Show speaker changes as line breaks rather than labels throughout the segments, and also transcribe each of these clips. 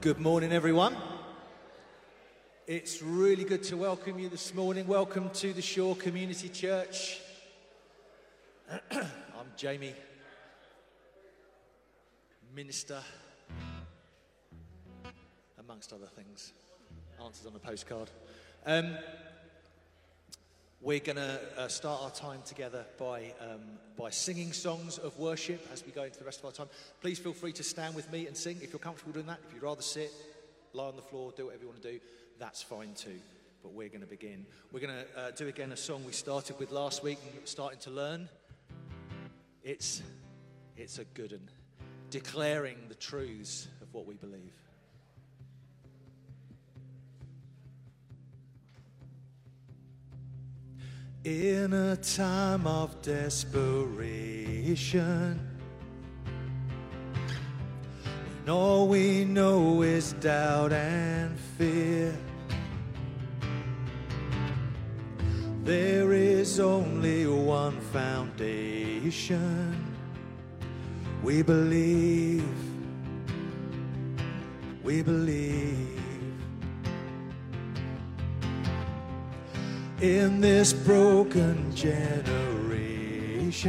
Good morning, everyone. It's really good to welcome you this morning. Welcome to the Shore Community Church. I'm Jamie, minister, amongst other things. Answers on a postcard. We're going to start our time together by singing songs of worship as we go into the rest of our time. Please feel free to stand with me and sing if you're comfortable doing that. If you'd rather sit, lie on the floor, do whatever you want to do, that's fine too. But we're going to begin. We're going to do again a song we started with last week and starting to learn. It's a good one, declaring the truths of what we believe. In a time of desperation, when all we know is doubt and fear, there is only one foundation. We believe, we believe. In this broken generation,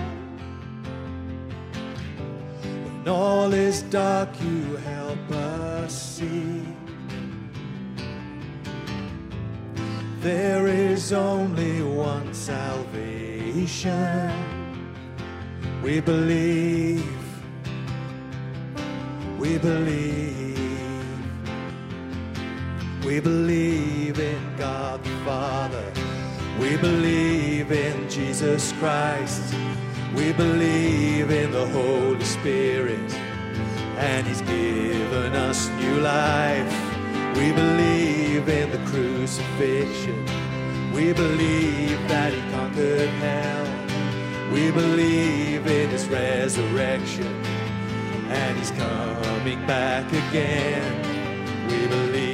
when all is dark, you help us see. There is only one salvation. We believe, we believe. We believe in God the Father. We believe in Jesus Christ. We believe in the Holy Spirit. And He's given us new life. We believe in the crucifixion. We believe that He conquered hell. We believe in His resurrection. And He's coming back again. We believe.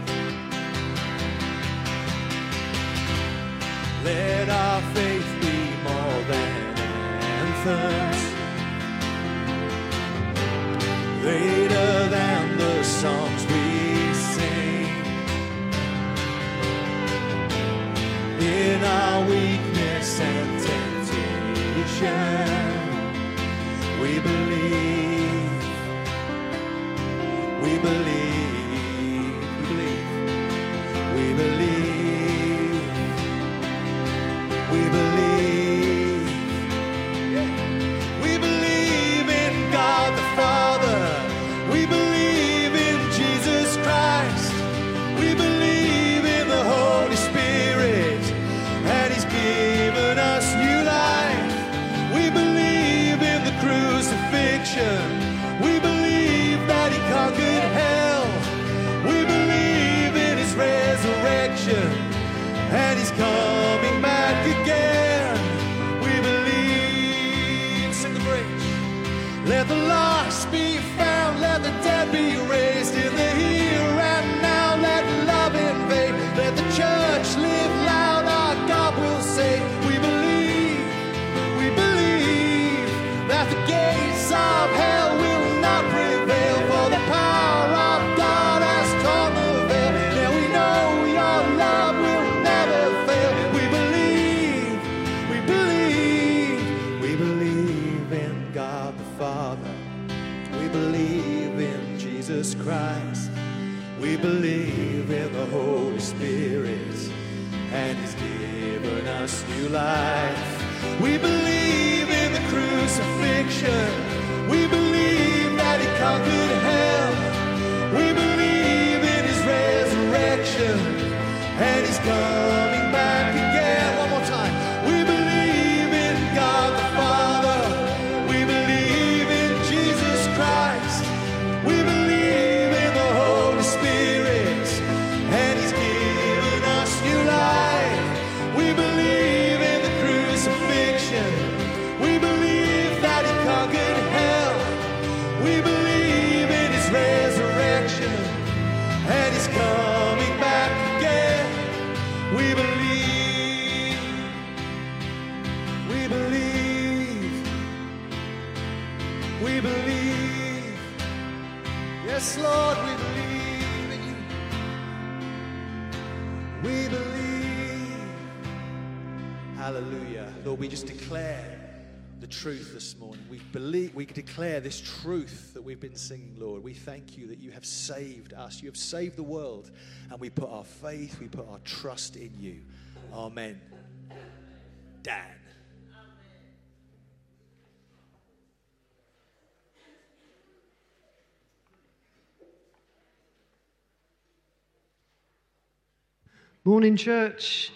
Let our faith be more than anthems, greater than the songs we sing. In our weakness and temptation, we believe, we believe, we believe, we believe. We believe, we believe in God the Father. We believe in Jesus Christ. We believe in the Holy Spirit. And He's given us new life. We believe in the crucifixion. We believe that He conquered hell. We believe in His resurrection. And He's coming back again. We believe. Sing the bridge. Let the lost be found. Let the dead be raised in the here and now. Let love invade. Let the church live loud. Our God will say, we believe that the gates of hell will not prevail. For the power of God has torn the veil. Now we know your love will Father. We believe in Jesus Christ. We believe in the Holy Spirit. And He's given us new life. We believe in the crucifixion. We believe that He conquered hell. We believe in His resurrection. And He's coming back again. One more time. We believe in God the Father. We believe in Jesus Christ. We believe in the Holy Spirit. And He's given us new life. We believe in the crucifixion. We believe that He conquered hell. We believe in His resurrection. And He's coming back again. We believe. We believe. We believe. Yes, Lord, we believe in you. We believe. Hallelujah. Lord, we just declare the truth this morning. We declare this truth that we've been singing, Lord. We thank you that you have saved us. You have saved the world. And we put our faith, we put our trust in you. Amen. Dan.
Morning, church.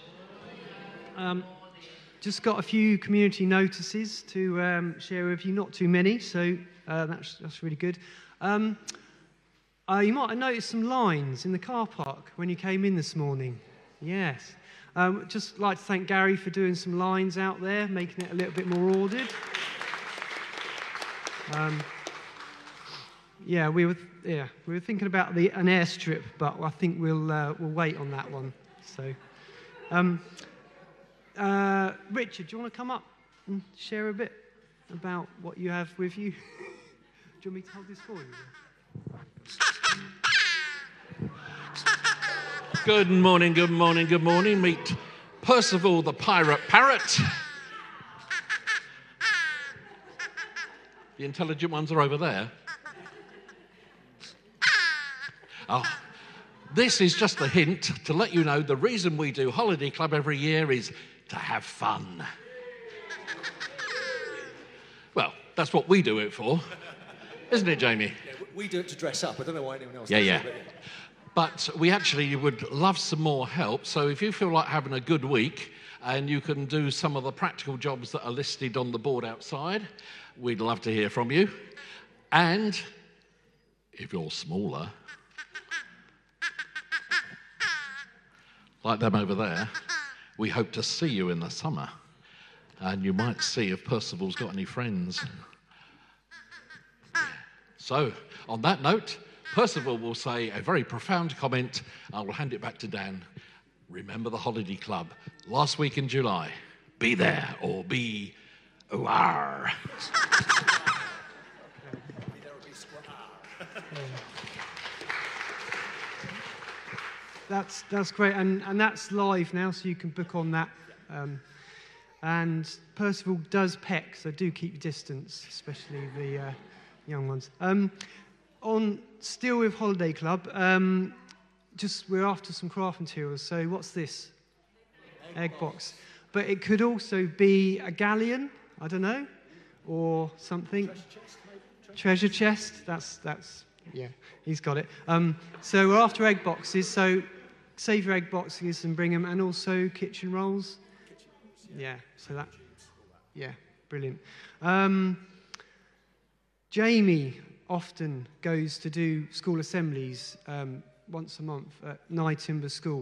Just got a few community notices to share with you. Not too many, so that's really good. You might have noticed some lines in the car park when you came in this morning. Yes. Just like to thank Gary for doing some lines out there, making it a little bit more ordered. We were thinking about an airstrip, but I think we'll wait on that one. So, Richard, do you want to come up and share a bit about what you have with you? Do you want me to hold this for you?
Good morning, good morning, good morning. Meet Percival the Pirate Parrot. The intelligent ones are over there. Oh. This is just a hint to let you know the reason we do Holiday Club every year is to have fun. Well, that's what we do it for, isn't it, Jamie?
Yeah, we do it to dress up. I don't know why anyone else
does
it.
But we actually would love some more help. So if you feel like having a good week and you can do some of the practical jobs that are listed on the board outside, we'd love to hear from you. And if you're smaller, like them over there, we hope to see you in the summer. And you might see if Percival's got any friends. So, on that note, Percival will say a very profound comment. I will hand it back to Dan. Remember the Holiday Club, last week in July. Be there or be aware.
That's great, and that's live now, so you can book on that. And Percival does peck, so do keep your distance, especially the young ones. Still with Holiday Club, we're after some craft materials. So what's this? Egg box. But it could also be a galleon, I don't know, or something. Treasure chest. That's yeah, he's got it. So we're after egg boxes. So save your egg boxes and bring them, and also kitchen rolls. Yeah, so that, yeah, brilliant. Jamie often goes to do school assemblies once a month at Nye Timber School.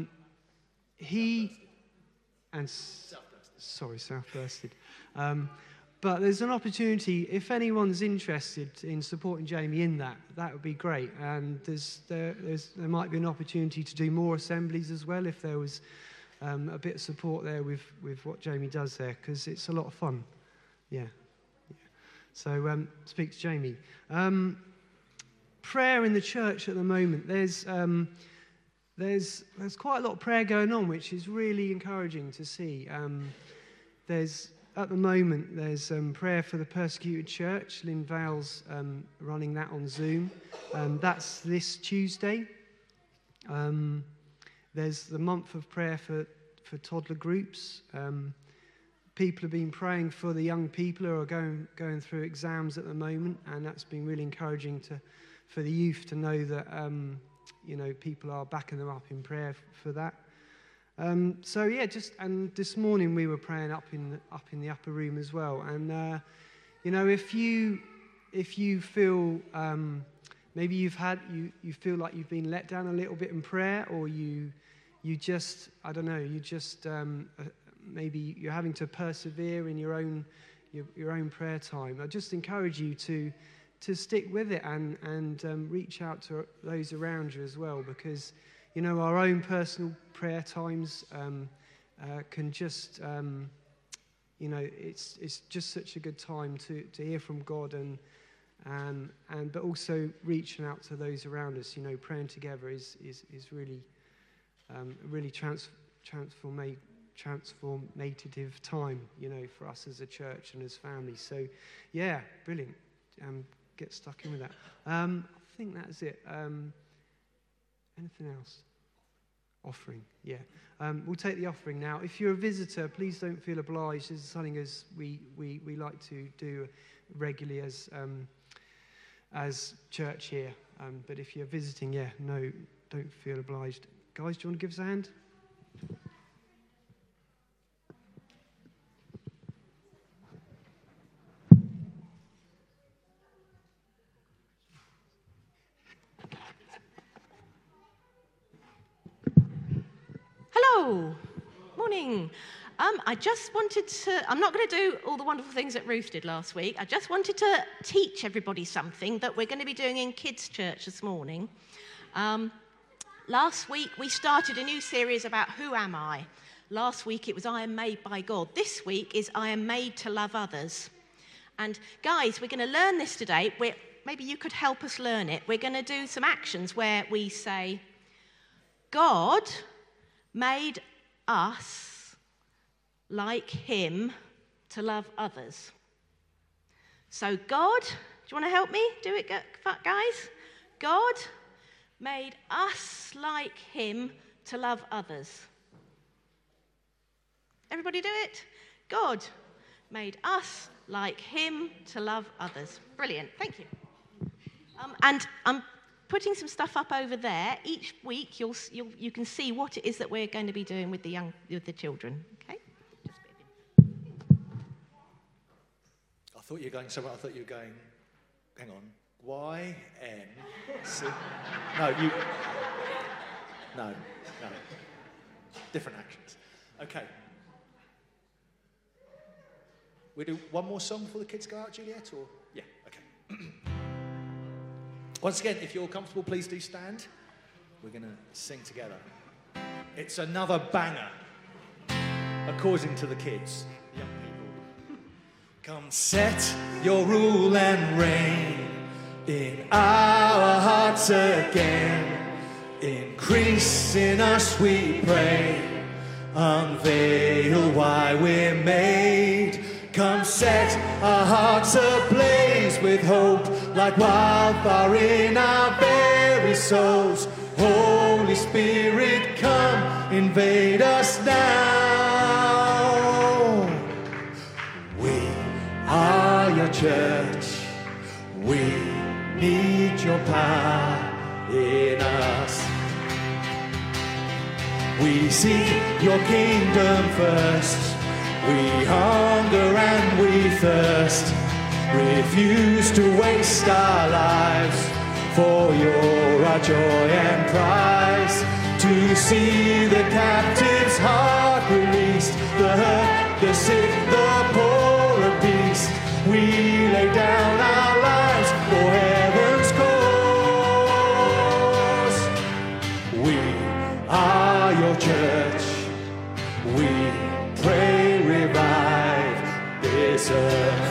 South Bursted. But there's an opportunity, if anyone's interested in supporting Jamie in that would be great. And there might be an opportunity to do more assemblies as well if there was a bit of support there with what Jamie does there, because it's a lot of fun. Yeah. So speak to Jamie. Prayer in the church at the moment. There's quite a lot of prayer going on, which is really encouraging to see. At the moment, there's prayer for the persecuted church. Lynn Vale's running that on Zoom. That's this Tuesday. There's the month of prayer for toddler groups. People have been praying for the young people who are going through exams at the moment, and that's been really encouraging for the youth to know that people are backing them up in prayer for that. And this morning we were praying up in the upper room as well. And if you feel maybe you feel like you've been let down a little bit in prayer, or maybe you're having to persevere in your own prayer time, I just encourage you to stick with it and reach out to those around you as well, because our own personal prayer times can just it's just such a good time to hear from God and but also reaching out to those around us. You know, praying together is really really transformative time, you know, for us as a church and as families. So, yeah, brilliant. Get stuck in with that. I think that's it. Anything else? Offering, yeah. We'll take the offering now. If you're a visitor, please don't feel obliged. This is something as we like to do regularly as church here. But if you're visiting, yeah, no, don't feel obliged. Guys, do you want to give us a hand?
Hello, morning. I just wanted to, I'm not going to do all the wonderful things that Ruth did last week. I just wanted to teach everybody something that we're going to be doing in Kids Church this morning. Last week we started a new series about who am I. Last week it was I am made by God. This week is I am made to love others. And guys, we're going to learn this today. Maybe you could help us learn it. We're going to do some actions where we say, God made us like him to love others. So God, do you want to help me? Do it, guys? God made us like him to love others. Everybody do it? God made us like him to love others. Brilliant, thank you. And I'm putting some stuff up over there. Each week you can see what it is that we're going to be doing with the children. Okay?
I thought you were going somewhere. I thought you were going. Hang on. YN. No. Different actions. Okay. We do one more song before the kids go out, Juliet, or yeah. Okay. Once again, if you're comfortable, please do stand. We're going to sing together. It's another banger, according to the kids, young people. Come set your rule and reign in our hearts again. Increase in us, we pray. Unveil why we're made. Come set our hearts ablaze with hope, like wildfire in our very souls. Holy Spirit, come invade us now. We are your church. We need your power in us. We seek your kingdom first. We hunger and we thirst. Refuse to waste our lives, for you're our joy and prize. To see the captive's heart released, the hurt, the sick, the poor at peace. We lay down our lives for heaven's cause. We are your church. We pray, revive this earth.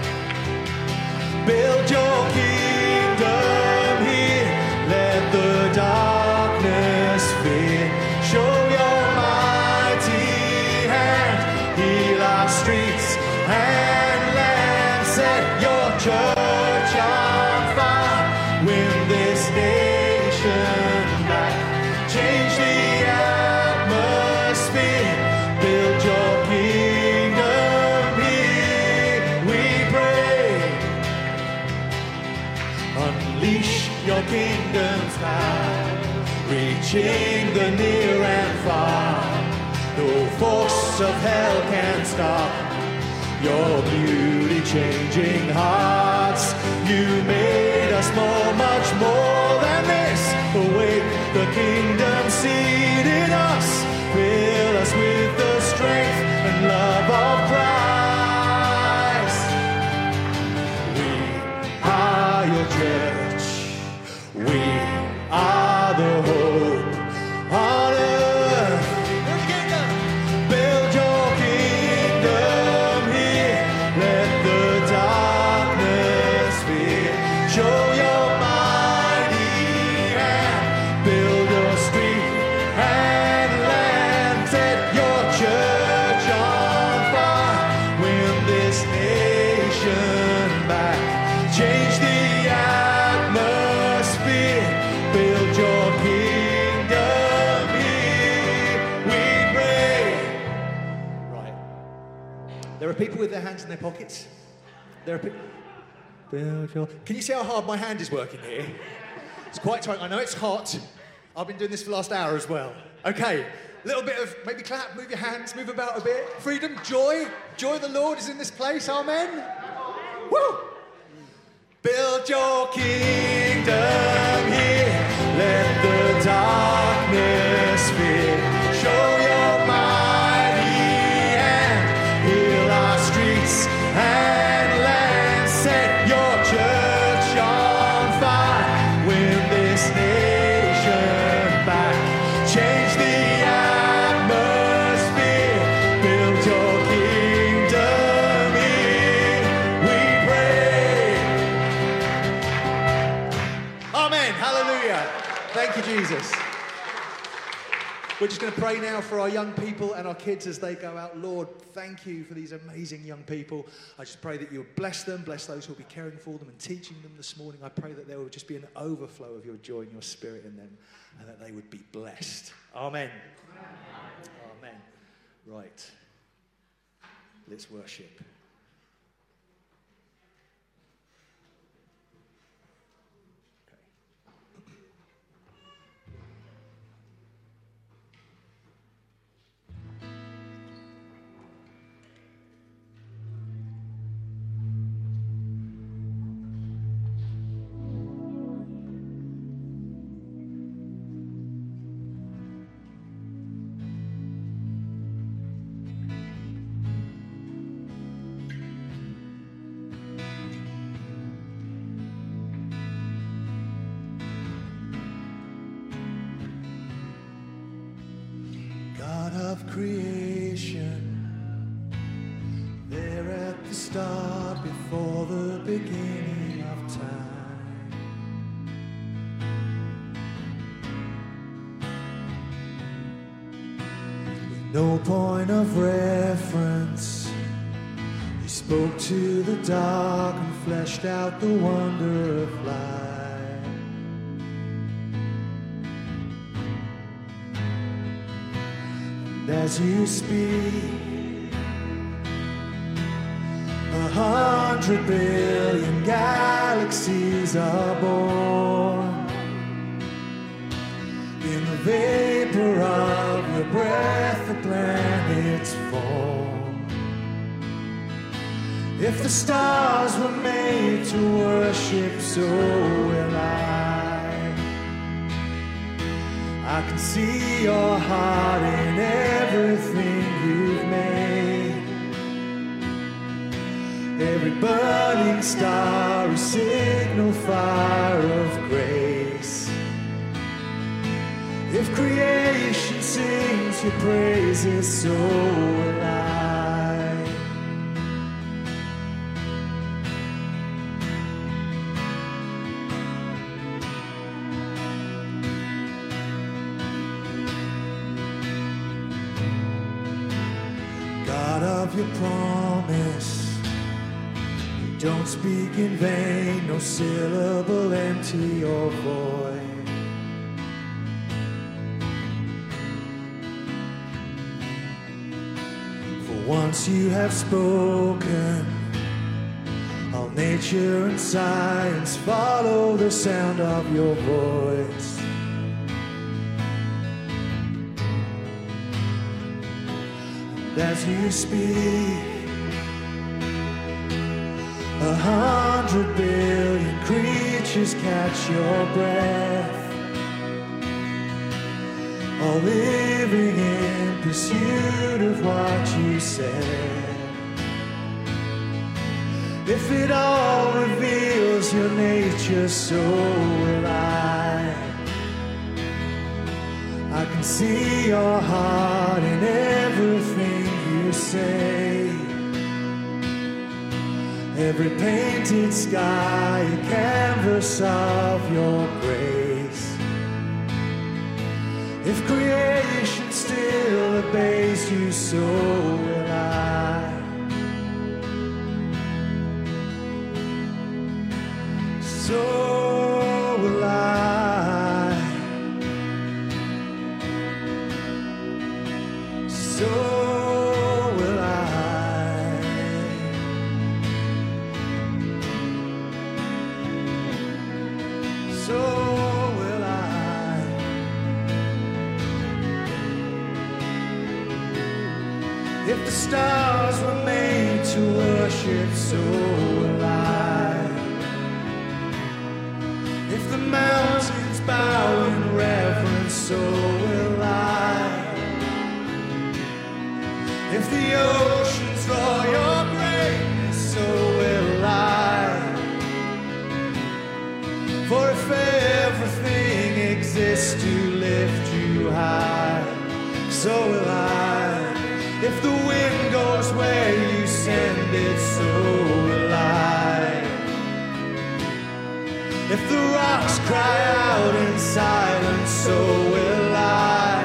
Build your kingdom here. Let the darkness fear. Show your mighty hand. Heal our streets and land. Set your church on fire. Win this nation back. Change the atmosphere. Build your kingdom here. We pray. Unleash your kingdom's power, reaching the near and far. No force of hell can stop your beauty-changing hearts. You made us much more than this. Awake the kingdom seed in us. Fill us with the strength and love of Christ. We are your church. We are the hope on earth. Build your kingdom here. Let the darkness fear. are people with their hands in their pockets. There are people... Can you see how hard my hand is working here? It's quite tight. I know it's hot. I've been doing this for the last hour as well. Okay, a little bit of maybe clap, move your hands, move about a bit. Freedom, joy. Joy of the Lord is in this place. Amen. Woo! Build your kingdom here. Let the darkness fear. Show your mighty hand. Heal our streets and land. Set your church on fire. Win this nation back. Change the atmosphere. Build your kingdom here. We pray. Amen. Hallelujah. Thank you, Jesus. We're just going to pray now for our young people and our kids as they go out. Lord, thank you for these amazing young people. I just pray that you would bless them, bless those who will be caring for them and teaching them this morning. I pray that there will just be an overflow of your joy and your spirit in them and that they would be blessed. Amen. Amen. Right. Let's worship. Of creation, there at the start, before the beginning of time. With no point of reference, he spoke to the dark and fleshed out the wonder of life. As you speak, 100 billion galaxies are born. In the vapor of your breath, the planets form. If the stars were made to worship, so will I can see your heart in everything you've made. Every burning star, a signal fire of grace. If creation sings your praises, so will I. Your promise, you don't speak in vain, no syllable empty or void. For once you have spoken, all nature and science follow the sound of your voice. As you speak, 100 billion creatures catch your breath, all living in pursuit of what you said. If it all reveals your nature, so will I can see your heart in everything you say. Every painted sky, a canvas of your grace. If creation still obeys you, so will I. So will I. So will I. If the stars were made to worship, so will I. If the mountains bow in reverence, so will I. If the oceans roar your greatness, so will I. For if everything exists to lift you high, so will I. If the wind goes where you send it, so will I. If the rocks cry out in silence, so will I.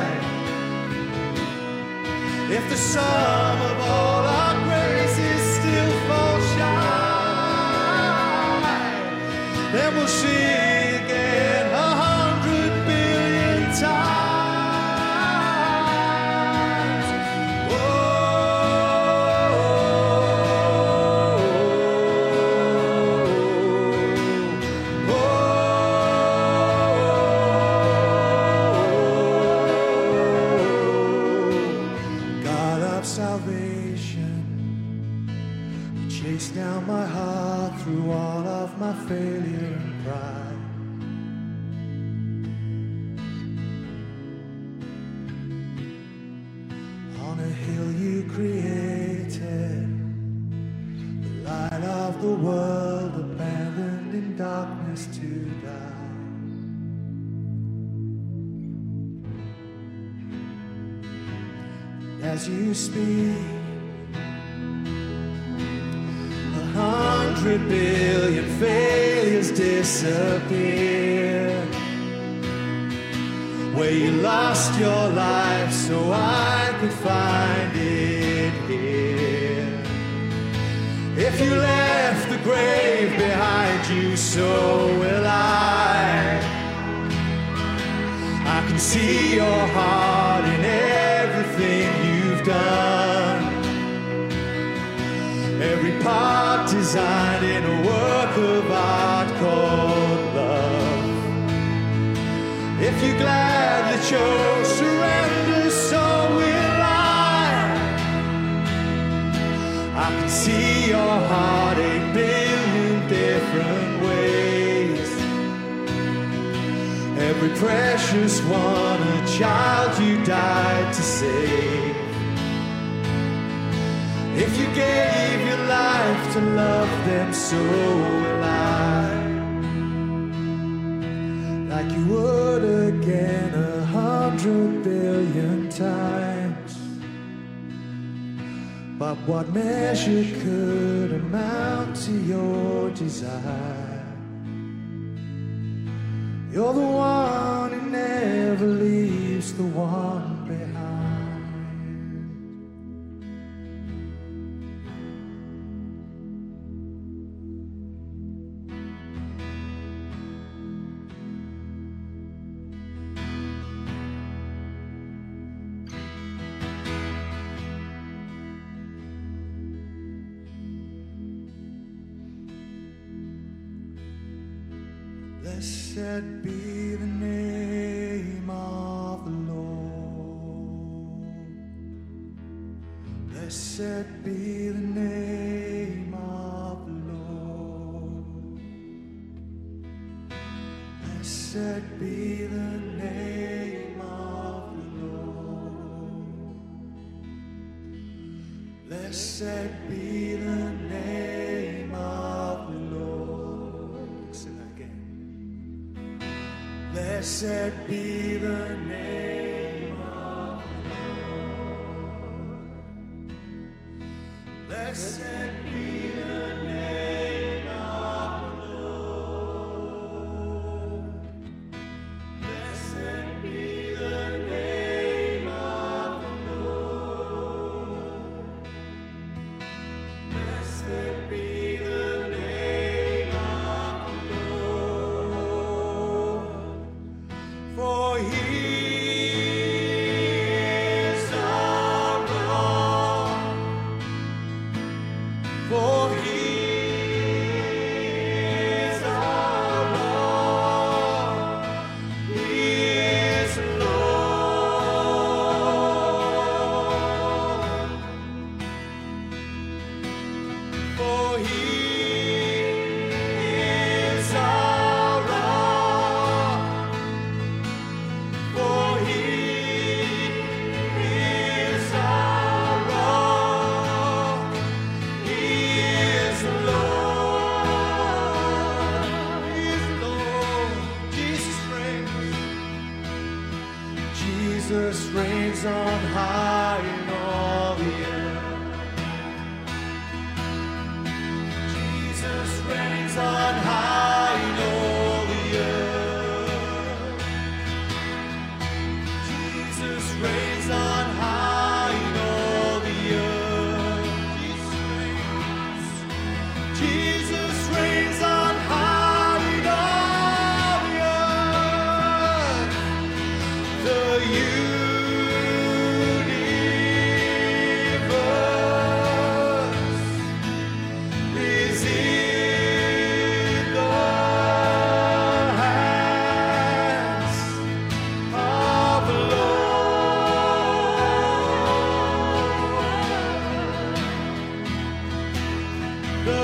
If the sum of all our graces still falls shy, then we'll sing again 100 billion times. Down my heart through all of my failure and pride. On a hill you created, the light of the world, abandoned in darkness to die. As you speak, 100 billion failures disappear. Where you lost your life so I could find it here. If you left the grave behind you, so will I. I can see your heart in everything you've done. Every part designed in a work of art called love. If you gladly chose surrender, so will I. I can see your heart 8 billion different ways. Every precious one, a child you died to save. If you gave your life to love them, so will I. Like you would again 100 billion times. But what measure could amount to your desire? You're the one who never leaves the one behind. Blessed be the name of the Lord. Blessed be the name of the Lord. Blessed be the name of the Lord. Blessed be the name of the Lord. Sing that again. Blessed be the name of the Lord. Blessed be the name of the Lord. Blessed be the name of the Lord. Blessed be the name of the Lord. For he Jesus reigns on high in all the earth. Jesus reigns on high in all the earth. Jesus reigns on high in all the earth. Jesus reigns on high in all the earth. The universe is in the hands of the Lord. The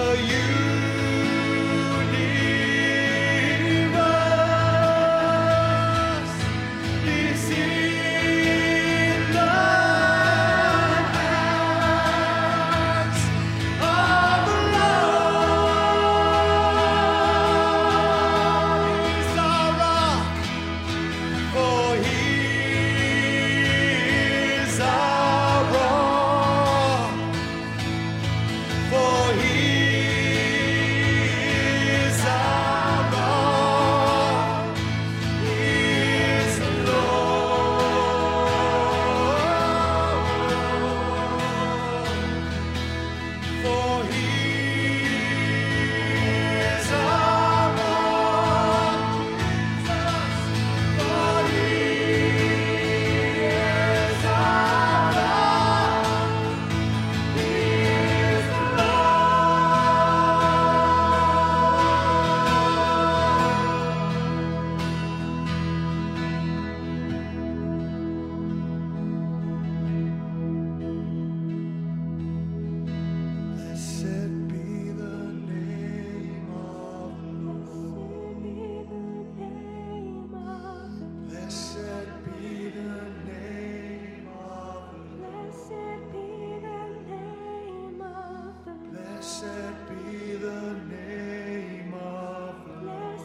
universe is in the hands of the Lord. He's our rock, for He is our rock, for He is our rock. He is the Lord, for He is our rock, for He is our rock. He is the Blessed be the name of the Lord. Blessed be the name of the Lord. Blessed be the name of the Lord.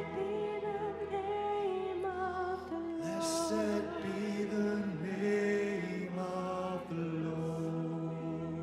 Blessed be the name of the Lord.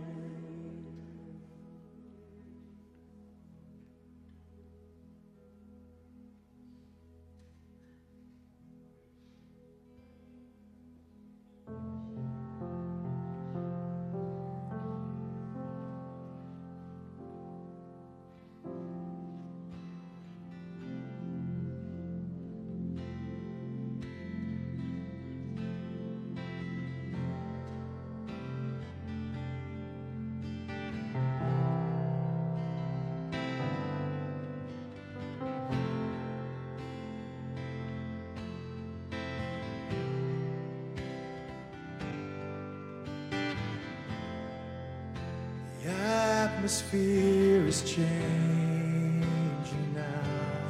The atmosphere is changing now,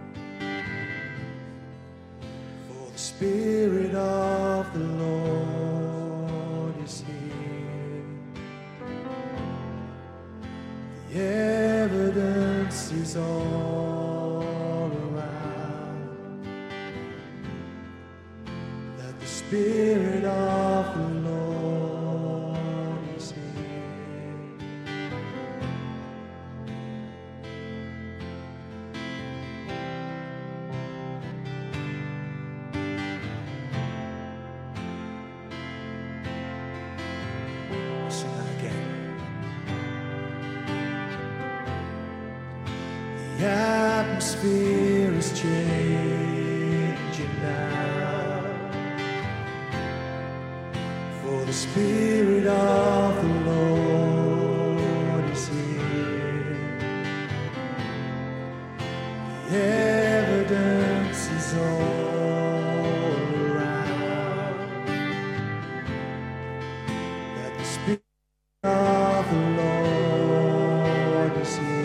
for the Spirit of the Lord is here. The evidence is all around that the Spirit of the Lord is here. Sing that again. The atmosphere is changing now, for the Spirit of the Lord is here. The evidence is all around that the Spirit of the Lord is here.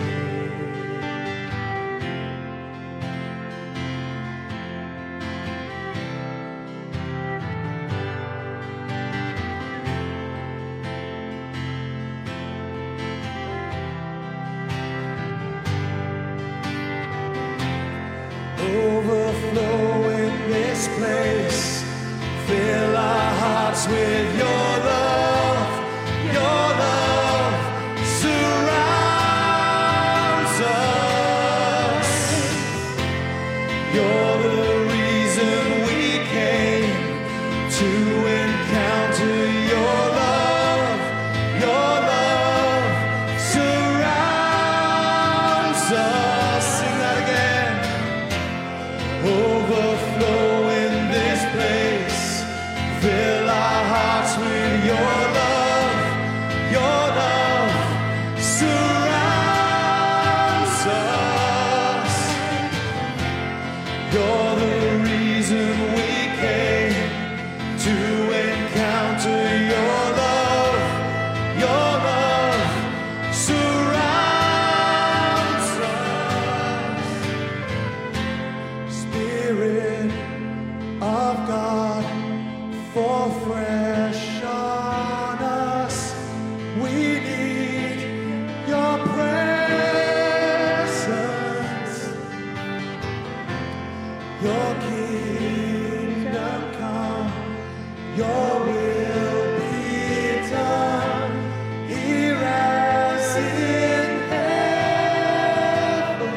Overflow in this place, Fill our hearts with your love. Your love surrounds us. You're the reason we came to encounter your love. Your love surrounds us. Sing that again. Overflow in this place. Fill our hearts with your love. Your love surrounds us. You're the reason we came to encounter your love. Your love surrounds us. Spirit of God, fall fresh on us. We need your presence. Your kingdom come, your will be done, here as in heaven.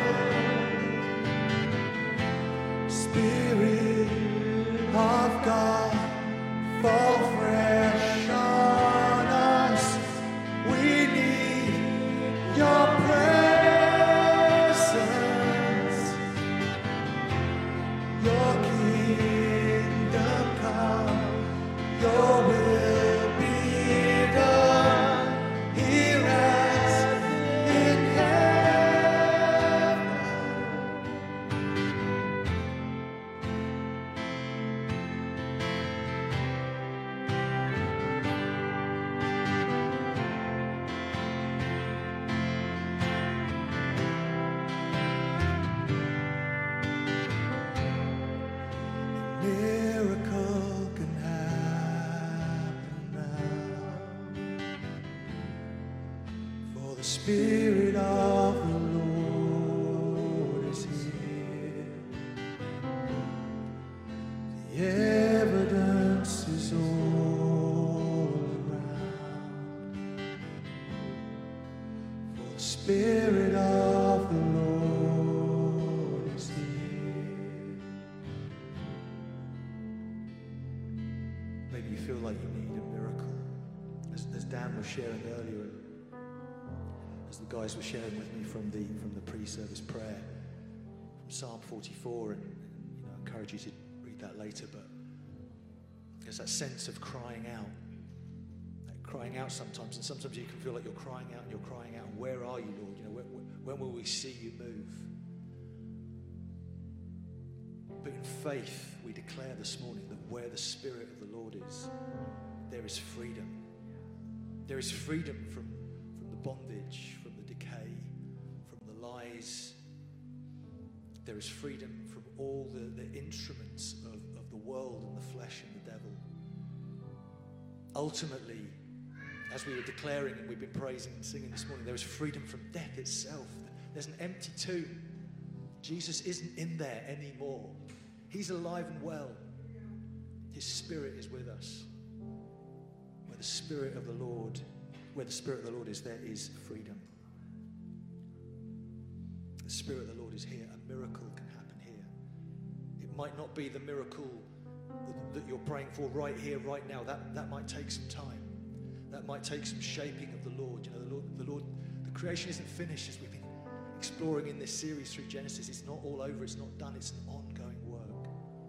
Spirit of God, fall fresh on us. We need your presence. Your kingdom come, your will be done, here as in heaven. Miracle can happen now, for the Spirit of the Lord is here. The evidence is all around, for the Spirit of the Lord is here. Maybe you feel like you need a miracle. As Dan was sharing earlier, as the guys were sharing with me from the pre-service prayer, from Psalm 44, and I encourage you to read that later, but there's that sense of crying out. Crying out sometimes, and sometimes you can feel like you're crying out and you're crying out, where are you, Lord? When will we see you move? But in faith, we declare this morning that where the Spirit of the Lord is, there is freedom. There is freedom from the bondage, from the decay, from the lies. There is freedom from all the instruments of the world and the flesh and the devil. Ultimately, as we were declaring and we've been praising and singing this morning, there is freedom from death itself. There's an empty tomb. Jesus isn't in there anymore. He's alive and well. His Spirit is with us. Where the Spirit of the Lord is, there is freedom. The Spirit of the Lord is here. A miracle can happen here. It might not be the miracle that you're praying for right here, right now. That might take some time. That might take some shaping of the Lord. The Lord, the creation isn't finished as we've been exploring in this series through Genesis. It's not all over. It's not done. It's an ongoing work.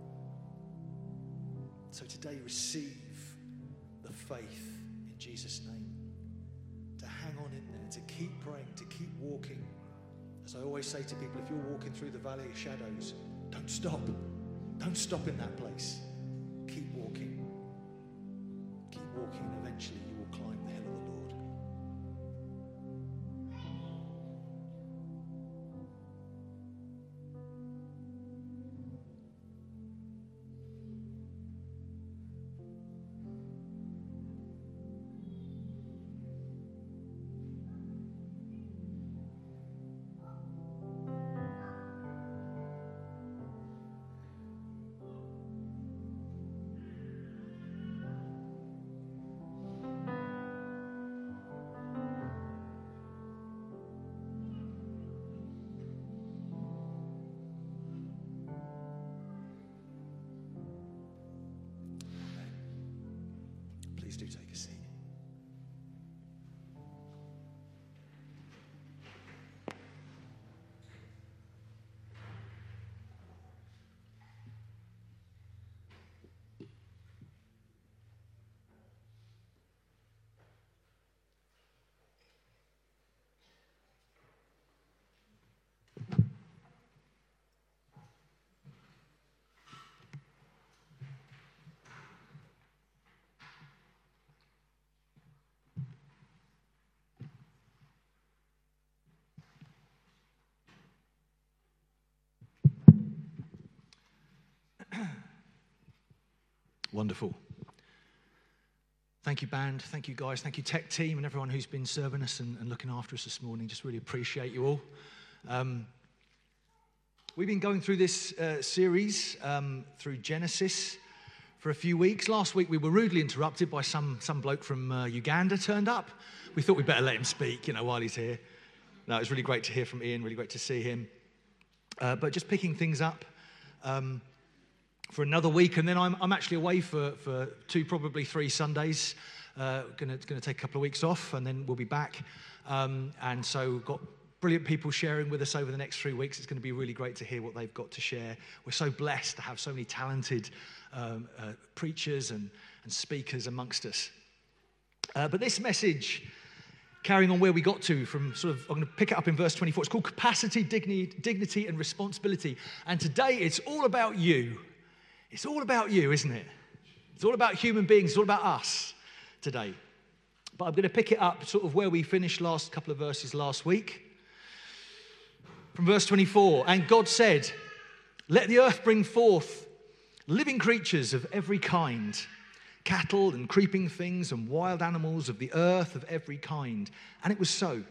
So today, receive the faith in Jesus' name. To hang on in there, to keep praying, to keep walking. As I always say to people, if you're walking through the valley of shadows, don't stop. Don't stop in that place. Keep walking. Keep walking, and eventually you will climb the hill of the Lord. do take a seat. Wonderful. Thank you, band. Thank you, guys. Thank you, tech team, and everyone who's been serving us and looking after us this morning. Just really appreciate you all. We've been going through this series through Genesis for a few weeks. Last week we were rudely interrupted by some bloke from Uganda turned up. We thought we'd better let him speak, while he's here. No, it was really great to hear from Ian. Really great to see him. But just picking things up. For another week, and then I'm actually away for 2, probably 3 Sundays. Going to take a couple of weeks off, and then we'll be back. And so got brilliant people sharing with us over the next 3 weeks. It's going to be really great to hear what they've got to share. We're so blessed to have so many talented preachers and speakers amongst us. But this message, carrying on where we got to from I'm going to pick it up in verse 24. It's called Capacity, Dignity, and Responsibility. And today it's all about you. It's all about you, isn't it? It's all about human beings. It's all about us today. But I'm going to pick it up sort of where we finished last couple of verses last week. From verse 24, and God said, let the earth bring forth living creatures of every kind, cattle and creeping things and wild animals of the earth of every kind. And it was so.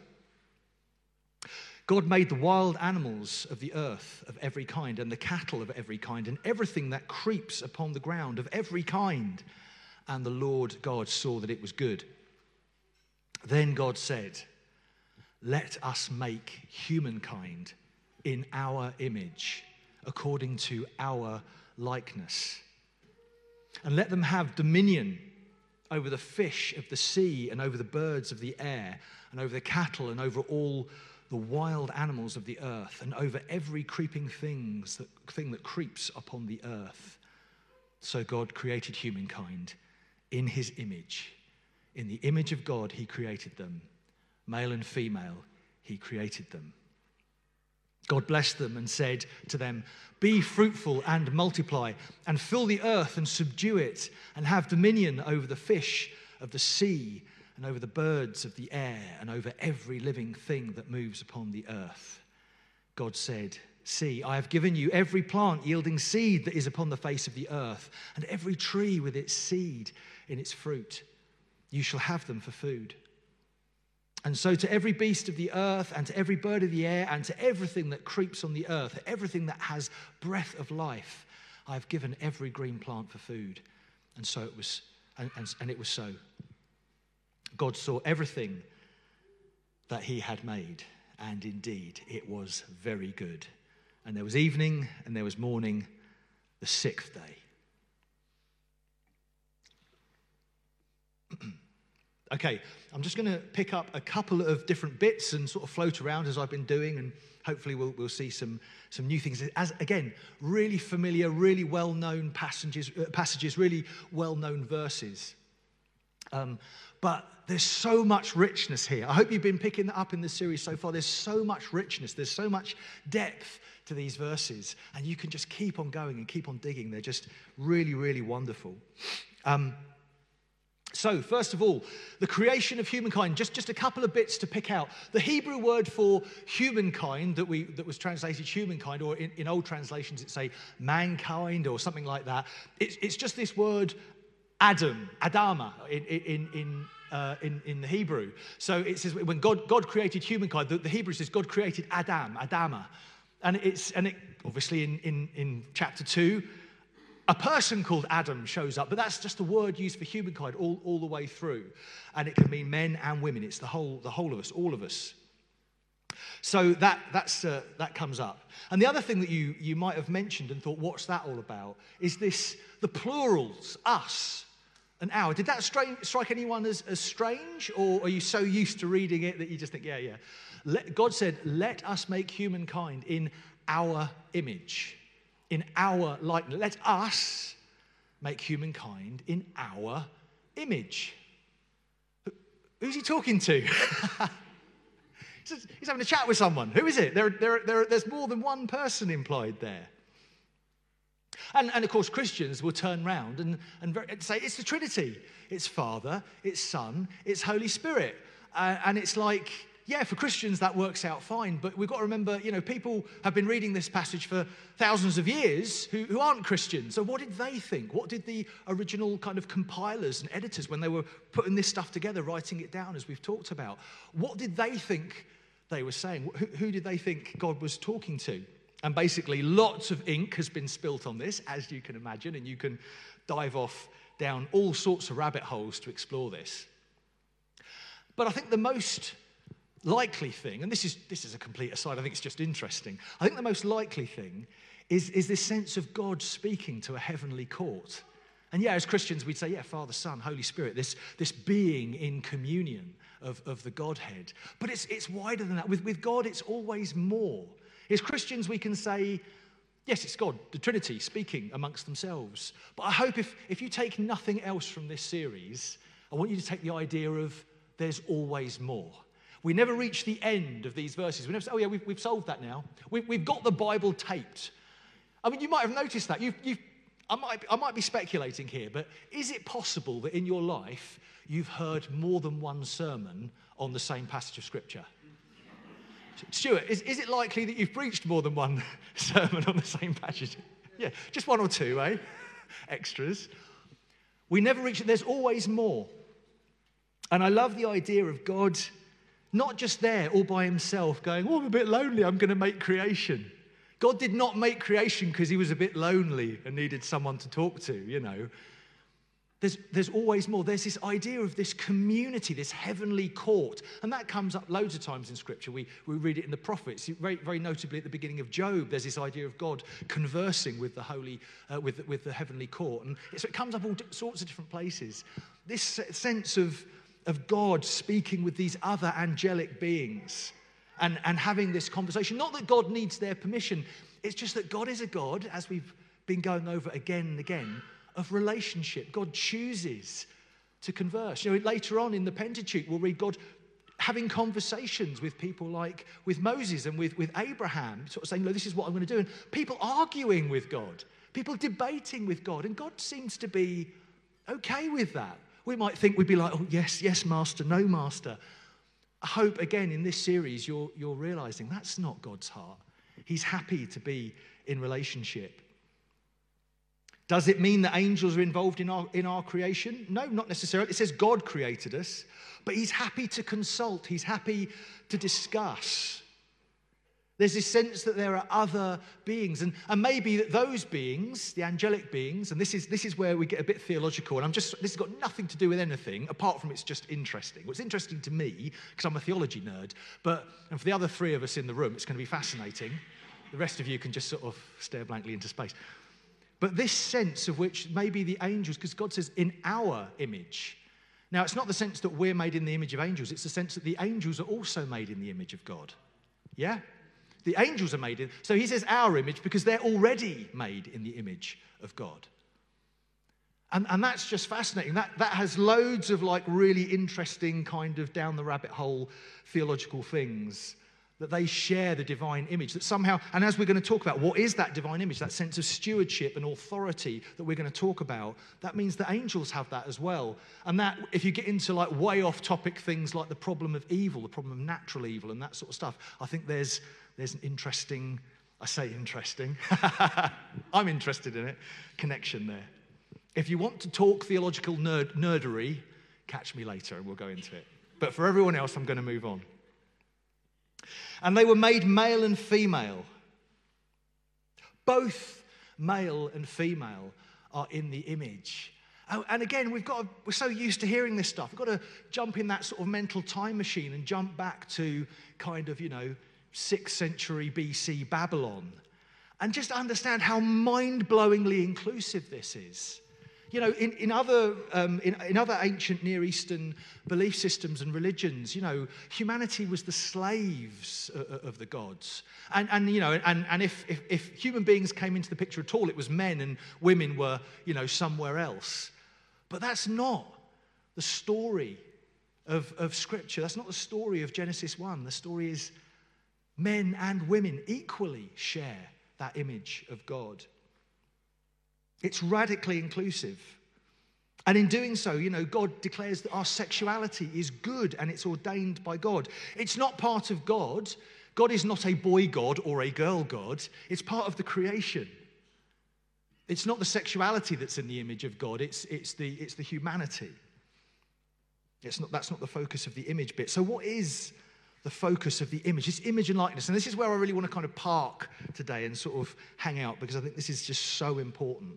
God made the wild animals of the earth of every kind, and the cattle of every kind, and everything that creeps upon the ground of every kind. And the Lord God saw that it was good. Then God said, let us make humankind in our image, according to our likeness. And let them have dominion over the fish of the sea, and over the birds of the air, and over the cattle, and over all the wild animals of the earth, and over every creeping thing that creeps upon the earth. So God created humankind in his image. In the image of God, he created them. Male and female, he created them. God blessed them and said to them, be fruitful and multiply, and fill the earth and subdue it, and have dominion over the fish of the sea, and over the birds of the air, and over every living thing that moves upon the earth. God said, see, I have given you every plant yielding seed that is upon the face of the earth, and every tree with its seed in its fruit. You shall have them for food. And so to every beast of the earth, and to every bird of the air, and to everything that creeps on the earth, everything that has breath of life, I have given every green plant for food. And so it was, and it was so. God saw everything that he had made, and indeed it was very good. And there was evening and there was morning, the 6th day. Okay, I'm just going to pick up a couple of different bits and sort of float around as I've been doing, and hopefully we'll see some new things. As again, really familiar, really well-known passages, really well-known verses. But there's so much richness here. I hope you've been picking that up in the series so far. There's so much richness. There's so much depth to these verses. And you can just keep on going and keep on digging. They're just really, really wonderful. So, first of all, the creation of humankind. Just a couple of bits to pick out. The Hebrew word for humankind that was translated humankind, or in old translations it say mankind or something like that. It's just this word Adama in the Hebrew. So it says when God created humankind, the Hebrew says God created Adama, and it obviously in chapter 2, a person called Adam shows up, but that's just a word used for humankind all the way through, and it can mean men and women. It's the whole of us, all of us. So that comes up. And the other thing that you might have mentioned and thought, what's that all about? Is the plurals, us.
An hour. Did that strike anyone as strange? Or are you so used to reading it that you just think, yeah. God said, let us make humankind in our image, in our likeness. Let us make humankind in our image. Who's he talking to? He's having a chat with someone. Who is it? There's more than one person implied there. And of course, Christians will turn round and say, it's the Trinity. It's Father, it's Son, it's Holy Spirit. And it's like, yeah, for Christians that works out fine. But we've got to remember, people have been reading this passage for thousands of years who aren't Christians. So what did they think? What did the original kind of compilers and editors, when they were putting this stuff together, writing it down as we've talked about, what did they think they were saying? Who did they think God was talking to? And basically, lots of ink has been spilt on this, as you can imagine, and you can dive off down all sorts of rabbit holes to explore this. But I think the most likely thing, and this is a complete aside, I think it's just interesting. I think the most likely thing is this sense of God speaking to a heavenly court. And yeah, as Christians, we'd say, yeah, Father, Son, Holy Spirit, this being in communion of the Godhead. But it's wider than that. With God, it's always more. As Christians, we can say, yes, it's God, the Trinity, speaking amongst themselves. But I hope if you take nothing else from this series, I want you to take the idea of there's always more. We never reach the end of these verses. We never say, oh yeah, we've solved that now. We've got the Bible taped. I mean, you might have noticed that. I might be speculating here, but is it possible that in your life you've heard more than one sermon on the same passage of Scripture? Stuart, is it likely that you've preached more than one sermon on the same passage? Yeah, just one or two, eh? Extras. We never reach it. There's always more. And I love the idea of God not just there all by himself going, oh, I'm a bit lonely, I'm going to make creation. God did not make creation because he was a bit lonely and needed someone to talk to, There's always more. There's this idea of this community, this heavenly court. And that comes up loads of times in Scripture. We read it in the prophets. Very, very notably at the beginning of Job, there's this idea of God conversing with the with the heavenly court. And so it comes up all sorts of different places. This sense of God speaking with these other angelic beings and having this conversation. Not that God needs their permission. It's just that God is a God, as we've been going over again and again, of relationship. God chooses to converse. Later on in the Pentateuch, we'll read God having conversations with people like with Moses and with Abraham, sort of saying, this is what I'm going to do. And people arguing with God, people debating with God. And God seems to be okay with that. We might think we'd be like, oh, yes, yes, master, no, master. I hope, again, in this series, you're realizing that's not God's heart. He's happy to be in relationship. Does it mean that angels are involved in our creation? No, not necessarily. It says God created us, but he's happy to consult. He's happy to discuss. There's this sense that there are other beings, and maybe that those beings, the angelic beings, and this is where we get a bit theological, and this has got nothing to do with anything, apart from it's just interesting. Well, it's interesting to me, because I'm a theology nerd, and for the other three of us in the room, it's going to be fascinating. The rest of you can just sort of stare blankly into space. But this sense of which maybe the angels, because God says, in our image. Now, it's not the sense that we're made in the image of angels. It's the sense that the angels are also made in the image of God. Yeah? The angels are made in. So he says our image because they're already made in the image of God. And that's just fascinating. That has loads of really interesting kind of down the rabbit hole theological things. That they share the divine image, that somehow, and as we're going to talk about, what is that divine image, that sense of stewardship and authority that we're going to talk about, that means that angels have that as well. And that, if you get into way off topic things like the problem of evil, the problem of natural evil and that sort of stuff, I think there's an interesting, I say interesting, I'm interested in it, connection there. If you want to talk theological nerdery, catch me later and we'll go into it. But for everyone else, I'm going to move on. And they were made male and female. Both male and female are in the image. Oh, and again, we're so used to hearing this stuff. We've got to jump in that sort of mental time machine and jump back to kind of, 6th century BC Babylon. And just understand how mind-blowingly inclusive this is. You know, in other ancient Near Eastern belief systems and religions, you know, humanity was the slaves of the gods. And if human beings came into the picture at all, it was men and women were, you know, somewhere else. But that's not the story of Scripture. That's not the story of Genesis 1. The story is men and women equally share that image of God. It's radically inclusive. And in doing so, you know, God declares that our sexuality is good and it's ordained by God. It's not part of God. God is not a boy God or a girl God. It's part of the creation. It's not the sexuality that's in the image of God. It's the humanity. That's not the focus of the image bit. So what is the focus of the image? It's image and likeness. And this is where I really want to kind of park today and sort of hang out, because I think this is just so important.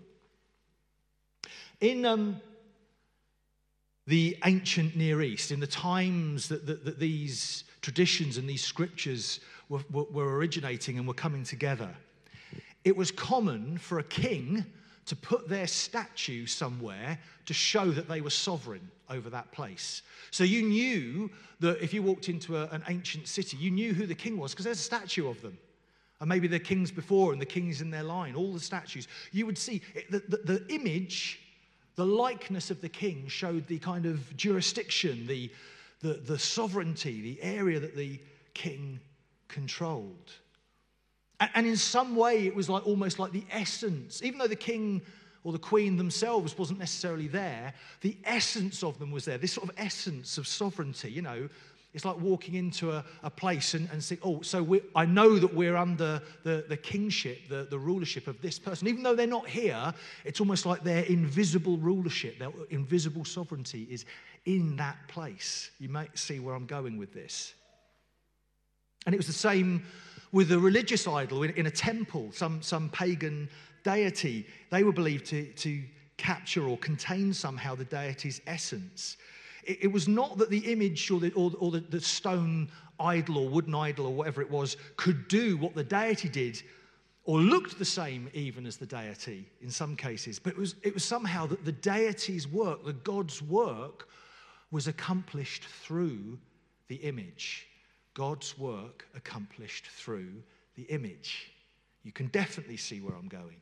In the ancient Near East, in the times that these traditions and these scriptures were originating and were coming together, it was common for a king to put their statue somewhere to show that they were sovereign over that place. So you knew that if you walked into an ancient city, you knew who the king was because there's a statue of them. And maybe the kings before and the kings in their line, all the statues. You would see the image, the likeness of the king showed the kind of jurisdiction, the sovereignty, the area that the king controlled. And in some way, it was like almost like the essence, even though the king or the queen themselves wasn't necessarily there, the essence of them was there, this sort of essence of sovereignty, you know. It's like walking into a place and saying, oh, so I know that we're under the kingship, the rulership of this person. Even though they're not here, it's almost like their invisible rulership, their invisible sovereignty is in that place. You might see where I'm going with this. And it was the same with a religious idol in a temple, some pagan deity. They were believed to capture or contain somehow the deity's essence. It was not that the image or the stone idol or wooden idol or whatever it was could do what the deity did or looked the same even as the deity in some cases, but it was somehow that the deity's work, the God's work, was accomplished through the image. God's work accomplished through the image. You can definitely see where I'm going.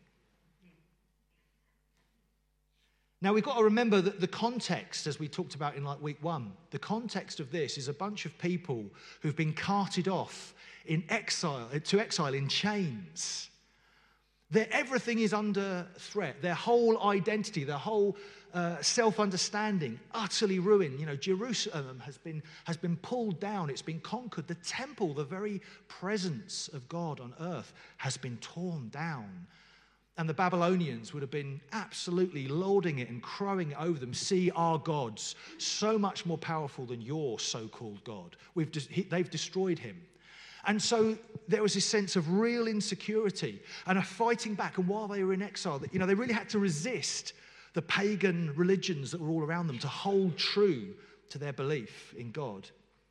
Now, we've got to remember that the context, as we talked about in like week 1, the context of this is a bunch of people who've been carted off to exile in chains. Everything is under threat. Their whole identity, their whole self-understanding, utterly ruined. You know, Jerusalem has been pulled down. It's been conquered. The temple, the very presence of God on earth, has been torn down. And the Babylonians would have been absolutely lauding it and crowing over them. See, our gods, so much more powerful than your so-called God. They've destroyed him. And so there was this sense of real insecurity and a fighting back. And while they were in exile, you know, they really had to resist the pagan religions that were all around them to hold true to their belief in God.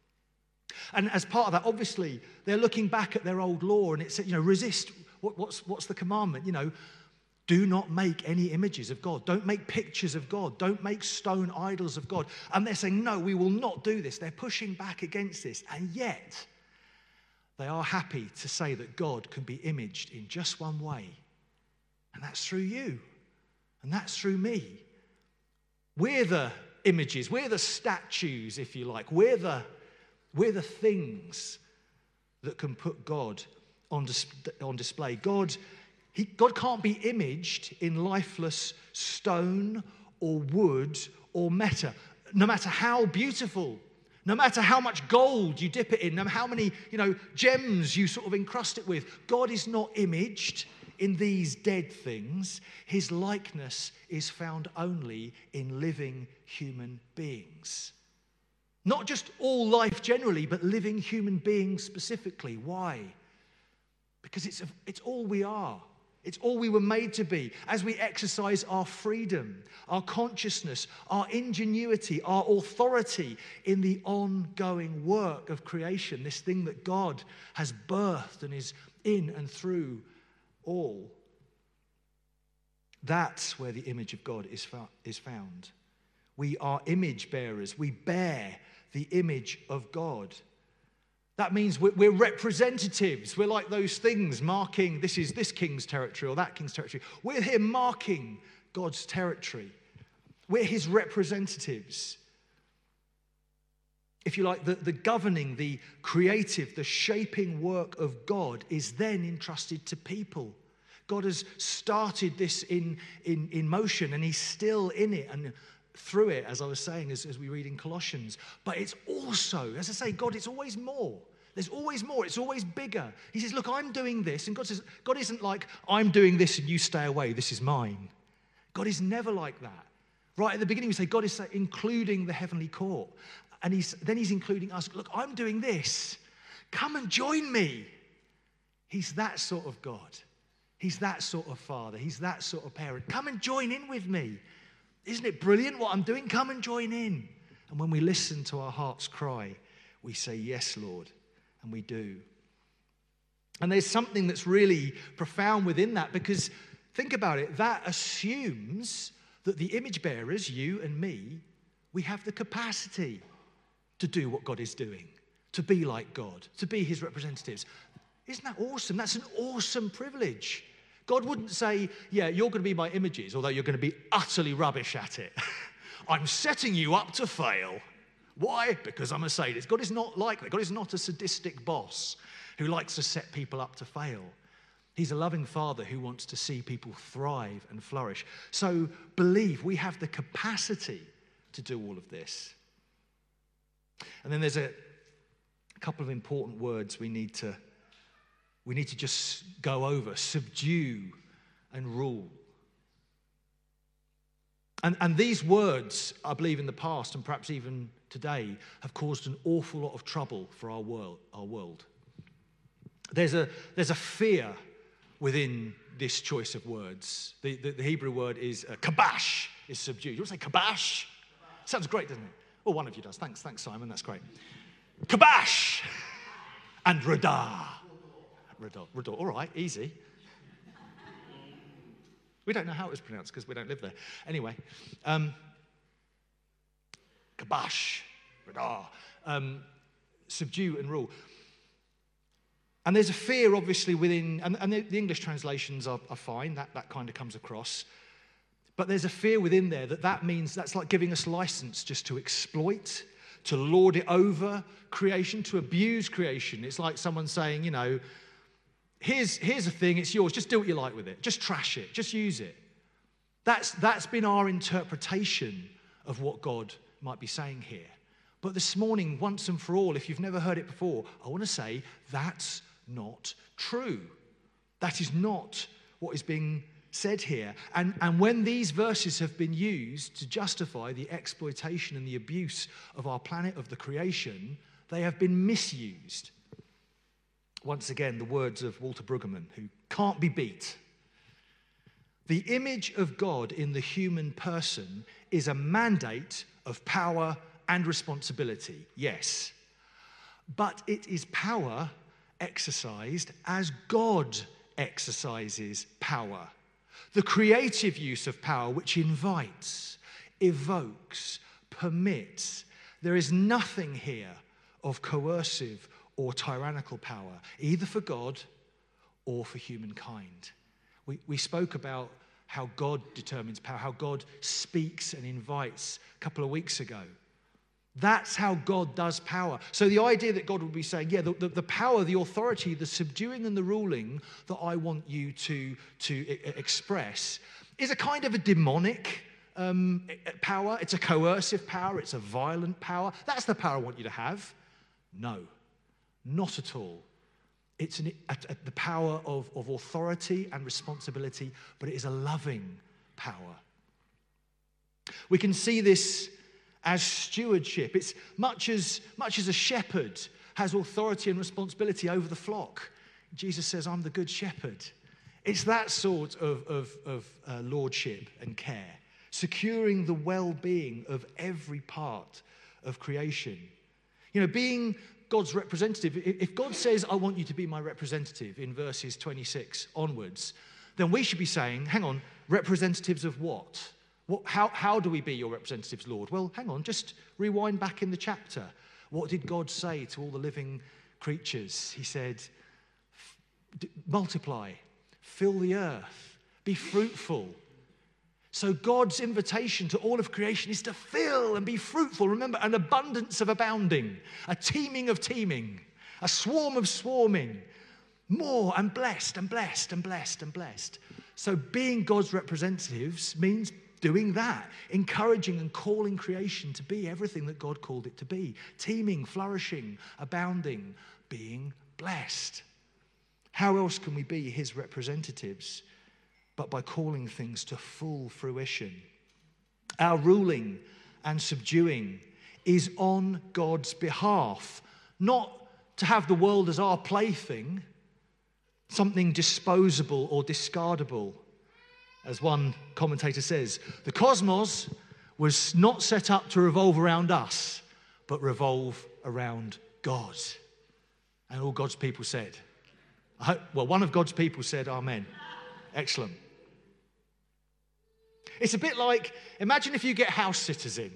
And as part of that, obviously, they're looking back at their old law, and it said, you know, resist. What's the commandment? You know, do not make any images of God. Don't make pictures of God. Don't make stone idols of God. And they're saying, no, we will not do this. They're pushing back against this. And yet, they are happy to say that God can be imaged in just one way. And that's through you. And that's through me. We're the images. We're the statues, if you like. We're the things that can put God on display. God can't be imaged in lifeless stone or wood or matter, no matter how beautiful, no matter how much gold you dip it in, no matter how many, you know, gems you sort of encrust it with. God is not imaged in these dead things. His likeness is found only in living human beings. Not just all life generally, but living human beings specifically. Why? Because it's all we are. It's all we were made to be. As we exercise our freedom, our consciousness, our ingenuity, our authority in the ongoing work of creation, this thing that God has birthed and is in and through all. That's where the image of God is found. We are image bearers. We bear the image of God. That means we're representatives. We're like those things marking this is this king's territory or that king's territory. We're here marking God's territory. We're his representatives. If you like, the governing, the creative, the shaping work of God is then entrusted to people. God has started this in motion, and he's still in it and through it, as I was saying, as we read in Colossians. But it's also, as I say, God, it's always more. There's always more. It's always bigger. He says, look, I'm doing this. And God says, God isn't like, I'm doing this and you stay away. This is mine. God is never like that. Right at the beginning, we say God is including the heavenly court. And then he's including us. Look, I'm doing this. Come and join me. He's that sort of God. He's that sort of father. He's that sort of parent. Come and join in with me. Isn't it brilliant what I'm doing? Come and join in. And when we listen to our heart's cry, we say, yes, Lord. And we do. And there's something that's really profound within that, because think about it. That assumes that the image bearers, you and me, we have the capacity to do what God is doing, to be like God, to be his representatives. Isn't that awesome? That's an awesome privilege. God wouldn't say, yeah, you're going to be my images, although you're going to be utterly rubbish at it. I'm setting you up to fail. Why? Because I'm a sadist. God is not like that. God is not a sadistic boss who likes to set people up to fail. He's a loving father who wants to see people thrive and flourish. So believe we have the capacity to do all of this. And then there's a couple of important words we need to just go over. Subdue and rule. And these words, I believe in the past and perhaps even today, have caused an awful lot of trouble for our world. There's a fear within this choice of words. The Hebrew word is kabash, is subdued. You want to say kabash? Sounds great, doesn't it? Well, one of you does. Thanks, Simon. That's great. Kabash and radah. Radah. All right, easy. We don't know how it was pronounced because we don't live there. Anyway, kabash, radah, subdue and rule. And there's a fear, obviously, within, and the English translations are fine. That kind of comes across. But there's a fear within there that means that's like giving us license just to exploit, to lord it over creation, to abuse creation. It's like someone saying, you know, here's a thing, it's yours, just do what you like with it. Just trash it, just use it. That's been our interpretation of what God might be saying here. But this morning, once and for all, if you've never heard it before, I want to say that's not true. That is not what is being said here. And when these verses have been used to justify the exploitation and the abuse of our planet, of the creation, they have been misused. Once again, the words of Walter Brueggemann, who can't be beat. The image of God in the human person is a mandate of power and responsibility, yes. But it is power exercised as God exercises power. The creative use of power which invites, evokes, permits. There is nothing here of coercive or tyrannical power, either for God or for humankind. We spoke about how God determines power, how God speaks and invites a couple of weeks ago. That's how God does power. So the idea that God would be saying, yeah, the power, the authority, the subduing and the ruling that I want you to express is a kind of a demonic power. It's a coercive power. It's a violent power. That's the power I want you to have. No, not at all. It's the power of authority and responsibility, but it is a loving power. We can see this as stewardship. It's much as a shepherd has authority and responsibility over the flock. Jesus says, I'm the good shepherd. It's that sort of lordship and care, securing the well-being of every part of creation. You know, being God's representative, if God says, I want you to be my representative in verses 26 onwards, then we should be saying, hang on, representatives of what? How do we be your representatives, Lord? Well, hang on, just rewind back in the chapter. What did God say to all the living creatures? He said, multiply, fill the earth, be fruitful. So God's invitation to all of creation is to fill and be fruitful. Remember, an abundance of abounding, a teeming of teeming, a swarm of swarming, more and blessed and blessed and blessed and blessed. So being God's representatives means doing that, encouraging and calling creation to be everything that God called it to be. Teeming, flourishing, abounding, being blessed. How else can we be his representatives but by calling things to full fruition? Our ruling and subduing is on God's behalf, not to have the world as our plaything, something disposable or discardable. As one commentator says, the cosmos was not set up to revolve around us, but revolve around God. And all God's people said, one of God's people said, amen. Excellent. It's a bit like, imagine if you get house sitters in.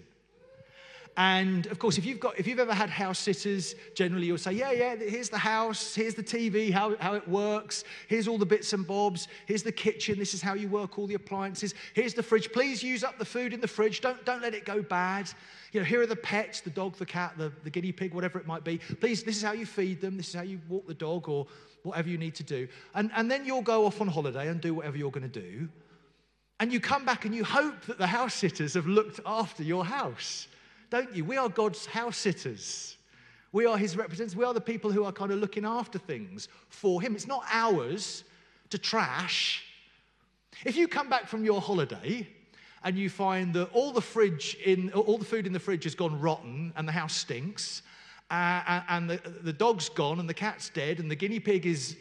And of course, if you've ever had house sitters, generally you'll say, yeah, here's the house, here's the TV, how it works, here's all the bits and bobs, here's the kitchen, this is how you work all the appliances, here's the fridge, please use up the food in the fridge, don't let it go bad. Here are the pets, the dog, the cat, the guinea pig, whatever it might be. Please, this is how you feed them, this is how you walk the dog, or whatever you need to do. And then you'll go off on holiday and do whatever you're going to do. And you come back and you hope that the house sitters have looked after your house. Don't you? We are God's house sitters. We are his representatives. We are the people who are kind of looking after things for him. It's not ours to trash. If you come back from your holiday and you find that all the food in the fridge has gone rotten and the house stinks, and the dog's gone and the cat's dead and the guinea pig is,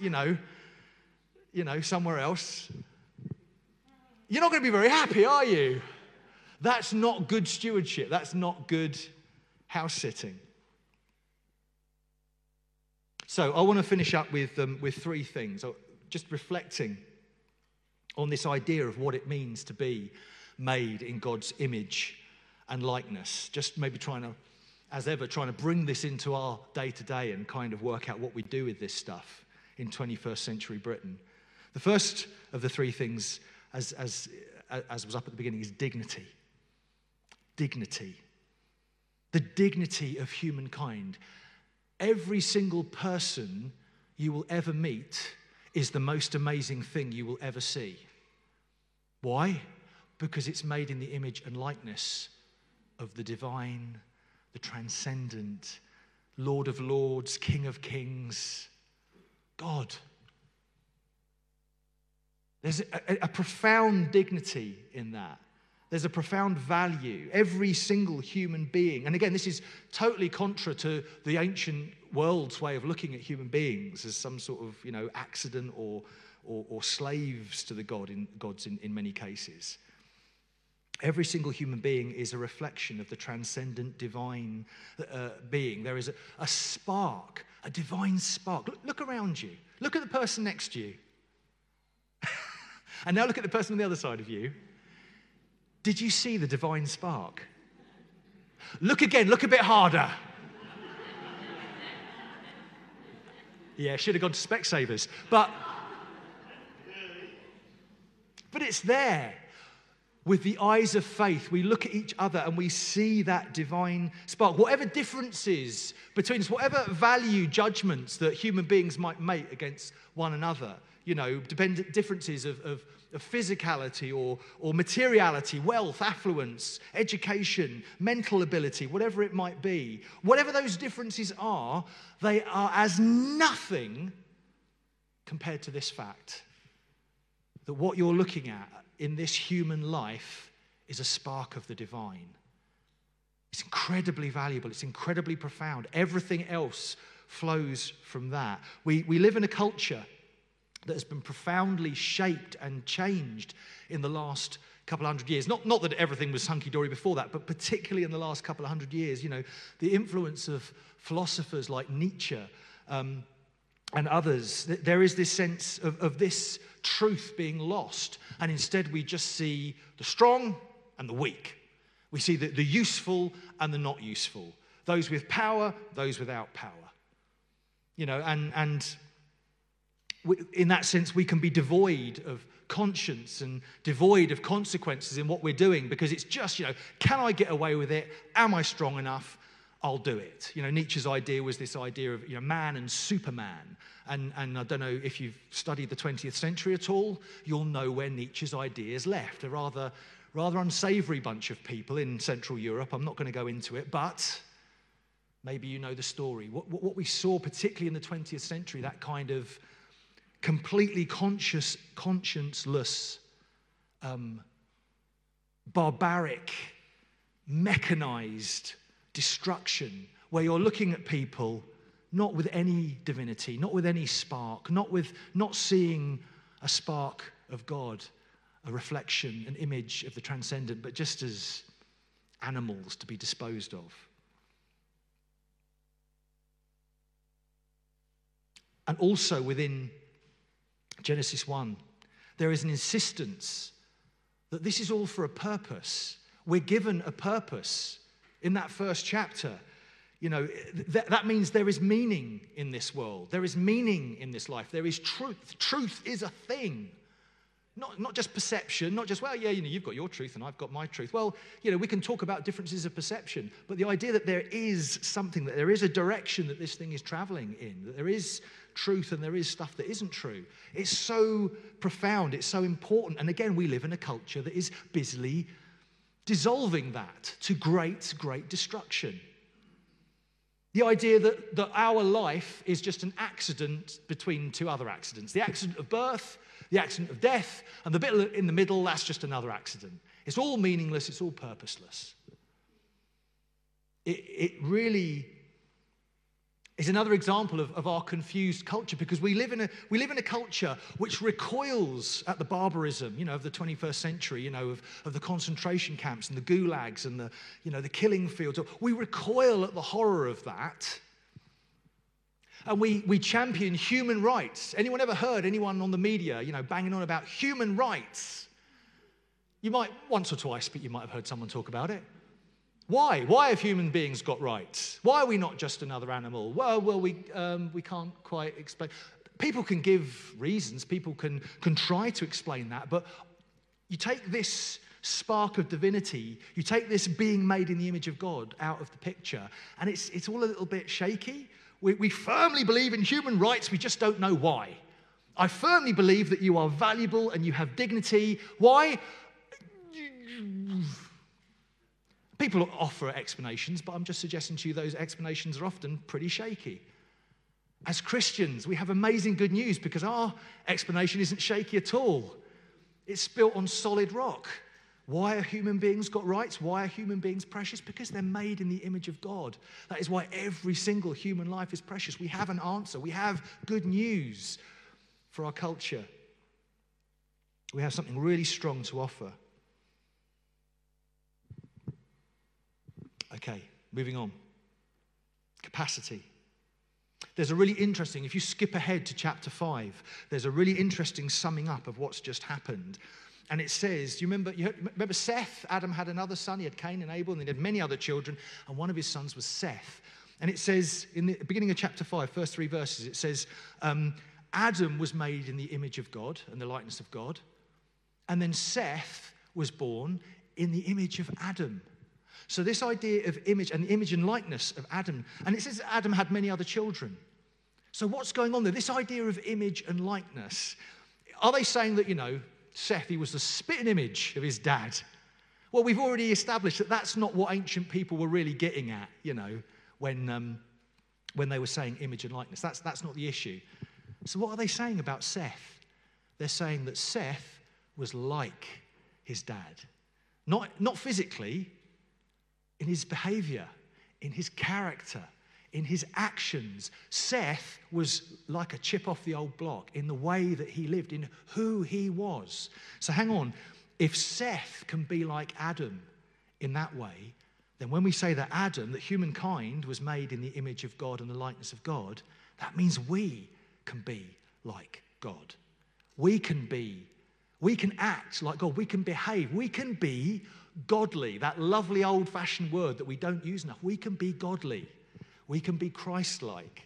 somewhere else, you're not going to be very happy, are you? That's not good stewardship. That's not good house sitting. So I want to finish up with three things, just reflecting on this idea of what it means to be made in God's image and likeness. Just maybe trying to bring this into our day-to-day and kind of work out what we do with this stuff in 21st century Britain. The first of the three things, as was up at the beginning, is dignity. Dignity. The dignity of humankind. Every single person you will ever meet is the most amazing thing you will ever see. Why? Because it's made in the image and likeness of the divine, the transcendent, Lord of Lords, King of Kings, God. There's a profound dignity in that. There's a profound value. Every single human being, and again, this is totally contra to the ancient world's way of looking at human beings as some sort of, accident or slaves to the gods in many cases. Every single human being is a reflection of the transcendent divine being. There is a spark, a divine spark. Look around you. Look at the person next to you. And now look at the person on the other side of you. Did you see the divine spark? Look again, look a bit harder. Yeah, should have gone to Specsavers. But it's there. With the eyes of faith, we look at each other and we see that divine spark. Whatever differences between us, whatever value judgments that human beings might make against one another, differences of physicality or materiality, wealth, affluence, education, mental ability, whatever it might be. Whatever those differences are, they are as nothing compared to this fact that what you're looking at in this human life is a spark of the divine. It's incredibly valuable. It's incredibly profound. Everything else flows from that. We live in a culture that has been profoundly shaped and changed in the last couple of hundred years. Not that everything was hunky-dory before that, but particularly in the last couple of hundred years, the influence of philosophers like Nietzsche, and others, there is this sense of this truth being lost. And instead we just see the strong and the weak. We see the useful and the not useful. Those with power, those without power. You know, and in that sense we can be devoid of conscience and devoid of consequences in what we're doing, because it's just, you know, can I get away with it? Am I strong enough? I'll do it. You know, Nietzsche's idea was this idea of, you know, man and Superman. And I don't know if you've studied the 20th century at all, you'll know where Nietzsche's ideas left. A rather unsavory bunch of people in Central Europe. I'm not going to go into it, but maybe you know the story. What we saw, particularly in the 20th century, that kind of completely conscienceless, barbaric, mechanized destruction, where you're looking at people not with any divinity, not with any spark, not seeing a spark of God, a reflection, an image of the transcendent, but just as animals to be disposed of. And also within Genesis 1, there is an insistence that this is all for a purpose. We're given a purpose in that first chapter. You know, that means there is meaning in this world. There is meaning in this life. There is truth. Truth is a thing. Not just perception, not just, well, yeah, you know, you've got your truth and I've got my truth. Well, you know, we can talk about differences of perception, but the idea that there is something, that there is a direction that this thing is traveling in, that there is truth and there is stuff that isn't true, it's so profound, it's so important. And again, we live in a culture that is busily dissolving that to great, great destruction. The idea that our life is just an accident between two other accidents. The accident of birth, the accident of death, and the bit in the middle, that's just another accident. It's all meaningless, it's all purposeless. It really is another example of our confused culture, because we live in a culture which recoils at the barbarism, you know, of the 21st century, you know, of the concentration camps and the gulags and the killing fields. We recoil at the horror of that. And we champion human rights. Anyone ever heard anyone on the media, you know, banging on about human rights? You might, once or twice, but you might have heard someone talk about it. Why? Why have human beings got rights? Why are we not just another animal? Well, we can't quite explain. People can give reasons. People can try to explain that. But you take this spark of divinity, you take this being made in the image of God out of the picture, and it's all a little bit shaky. We firmly believe in human rights. We just don't know why. I firmly believe that you are valuable and you have dignity. Why? People offer explanations, but I'm just suggesting to you those explanations are often pretty shaky. As Christians, we have amazing good news, because our explanation isn't shaky at all. It's built on solid rock. Why are human beings got rights? Why are human beings precious? Because they're made in the image of God. That is why every single human life is precious. We have an answer. We have good news for our culture. We have something really strong to offer. Okay, moving on. Capacity. There's a really interesting, if you skip ahead to chapter 5, there's a really interesting summing up of what's just happened. And it says, you remember Seth? Adam had another son. He had Cain and Abel, and he had many other children, and one of his sons was Seth. And it says, in the beginning of chapter 5, first 3 verses, it says, Adam was made in the image of God and the likeness of God. And then Seth was born in the image of Adam. So this idea of image and the image and likeness of Adam, and it says Adam had many other children. So what's going on there? This idea of image and likeness. Are they saying that, you know, Seth, he was the spitting image of his dad? Well, we've already established that that's not what ancient people were really getting at, you know, when they were saying image and likeness. That's not the issue. So what are they saying about Seth? They're saying that Seth was like his dad. Not physically, in his behavior, in his character, in his actions. Seth was like a chip off the old block in the way that he lived, in who he was. So hang on, if Seth can be like Adam in that way, then when we say that Adam, that humankind was made in the image of God and the likeness of God, that means we can be like God. We can act like God. We can behave. We can be godly. That lovely old-fashioned word that we don't use enough. We can be godly. We can be Christ-like.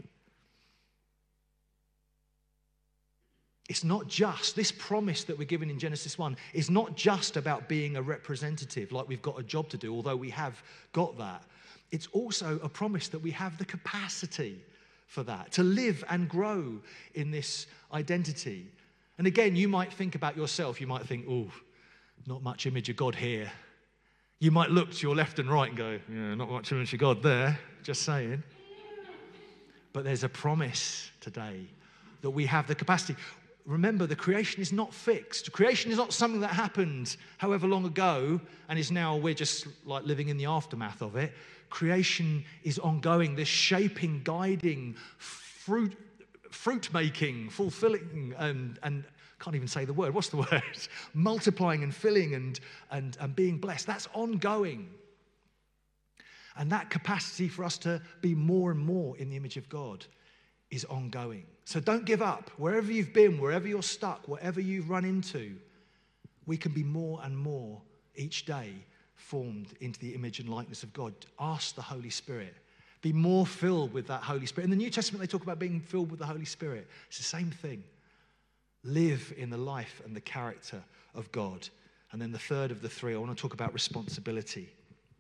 It's not just, this promise that we're given in Genesis 1 is not just about being a representative, like we've got a job to do, although we have got that. It's also a promise that we have the capacity for that, to live and grow in this identity. And again, you might think about yourself, you might think, oh, not much image of God here. You might look to your left and right and go, yeah, not much image of God there, just saying. But there's a promise today that we have the capacity. Remember, the creation is not fixed. Creation is not something that happened however long ago and is now, we're just like living in the aftermath of it. Creation is ongoing, this shaping, guiding, fruit making, fulfilling, and can't even say the word. What's the word? Multiplying and filling and being blessed. That's ongoing. And that capacity for us to be more and more in the image of God is ongoing. So don't give up. Wherever you've been, wherever you're stuck, whatever you've run into, we can be more and more each day formed into the image and likeness of God. Ask the Holy Spirit. Be more filled with that Holy Spirit. In the New Testament, they talk about being filled with the Holy Spirit. It's the same thing. Live in the life and the character of God. And then the third of the three, I want to talk about responsibility.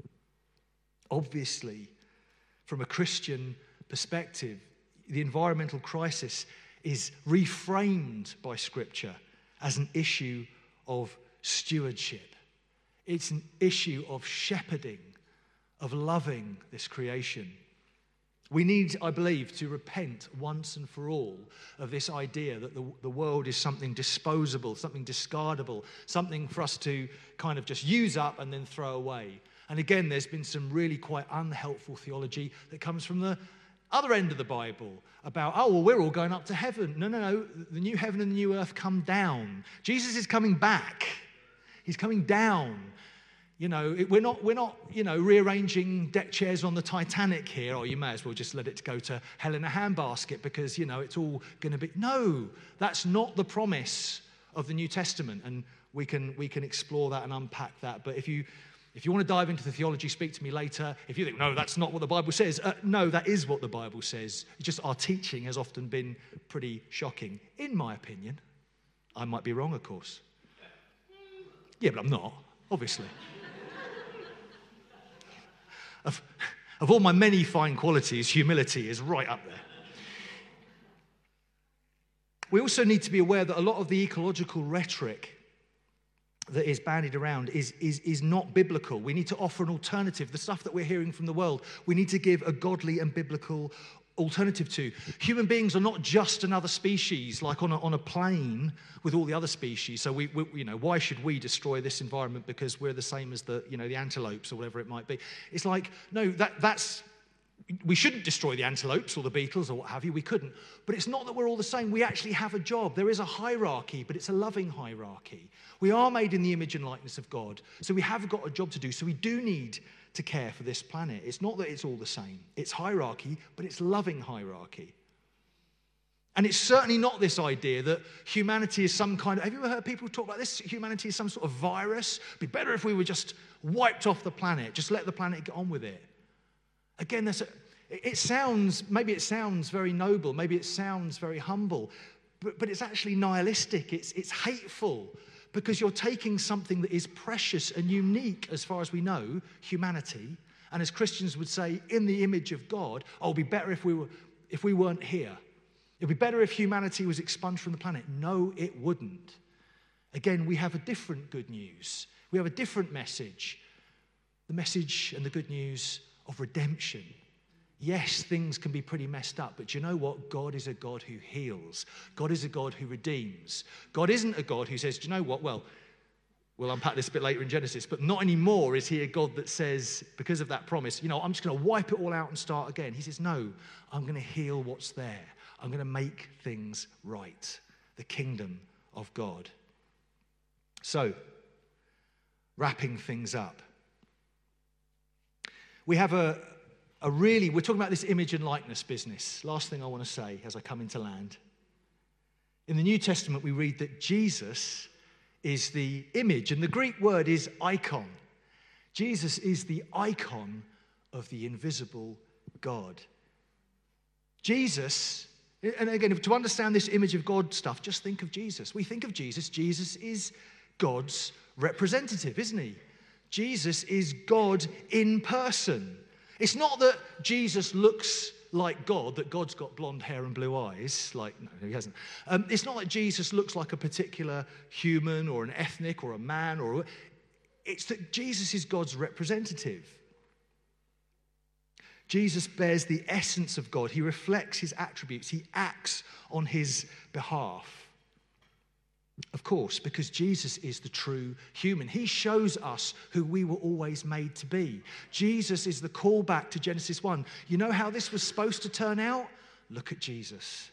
Obviously, from a Christian perspective, the environmental crisis is reframed by Scripture as an issue of stewardship. It's an issue of shepherding, of loving this creation. We need, I believe, to repent once and for all of this idea that the world is something disposable, something discardable, something for us to kind of just use up and then throw away. And again, there's been some really quite unhelpful theology that comes from the other end of the Bible about, oh, well, we're all going up to heaven. No. The new heaven and the new earth come down. Jesus is coming back. He's coming down. You know, we're not, rearranging deck chairs on the Titanic here. Or you may as well just let it go to hell in a handbasket because, it's all going to be. No, that's not the promise of the New Testament. And we can explore that and unpack that. But if you want to dive into the theology, speak to me later. If you think, no, that's not what the Bible says. No, that is what the Bible says. It's just our teaching has often been pretty shocking, in my opinion. I might be wrong, of course. Yeah, but I'm not, obviously. Of all my many fine qualities, humility is right up there. We also need to be aware that a lot of the ecological rhetoric that is bandied around is not biblical. We need to offer an alternative. The stuff that we're hearing from the world, we need to give a godly and biblical alternative to. Human beings are not just another species, like on a plane with all the other species. So we why should we destroy this environment because we're the same as the antelopes or whatever it might be? It's like, no, that's we shouldn't destroy the antelopes or the beetles or what have you. We couldn't. But it's not that we're all the same. We actually have a job. There is a hierarchy, but it's a loving hierarchy. We are made in the image and likeness of God. So we have got a job to do. So we do need to care for this planet. It's not that it's all the same. It's hierarchy, but it's loving hierarchy. And it's certainly not this idea that humanity is some kind of... Have you ever heard people talk about this? Humanity is some sort of virus. It'd be better if we were just wiped off the planet. Just let the planet get on with it. Again, it sounds very noble, maybe it sounds very humble, but it's actually nihilistic, it's hateful, because you're taking something that is precious and unique as far as we know, humanity, and as Christians would say, in the image of God. It'd be better if we weren't here. It'd be better if humanity was expunged from the planet. No, it wouldn't. Again, we have a different good news. We have a different message. The message and the good news of redemption. Yes, things can be pretty messed up, but you know what? God is a God who heals. God is a God who redeems. God isn't a God who says, do you know what? Well, we'll unpack this a bit later in Genesis, but not anymore is he a God that says, because of that promise, I'm just going to wipe it all out and start again. He says, no, I'm going to heal what's there. I'm going to make things right. The kingdom of God. So, wrapping things up. We have we're talking about this image and likeness business. Last thing I want to say as I come into land. In the New Testament, we read that Jesus is the image, and the Greek word is icon. Jesus is the icon of the invisible God. Jesus, and again, to understand this image of God stuff, just think of Jesus. We think of Jesus. Jesus is God's representative, isn't he? Jesus is God in person. It's not that Jesus looks like God, that God's got blonde hair and blue eyes. No, he hasn't. It's not that Jesus looks like a particular human or an ethnic or a man. It's that Jesus is God's representative. Jesus bears the essence of God. He reflects his attributes. He acts on his behalf. Of course, because Jesus is the true human. He shows us who we were always made to be. Jesus is the callback to Genesis 1. You know how this was supposed to turn out? Look at Jesus.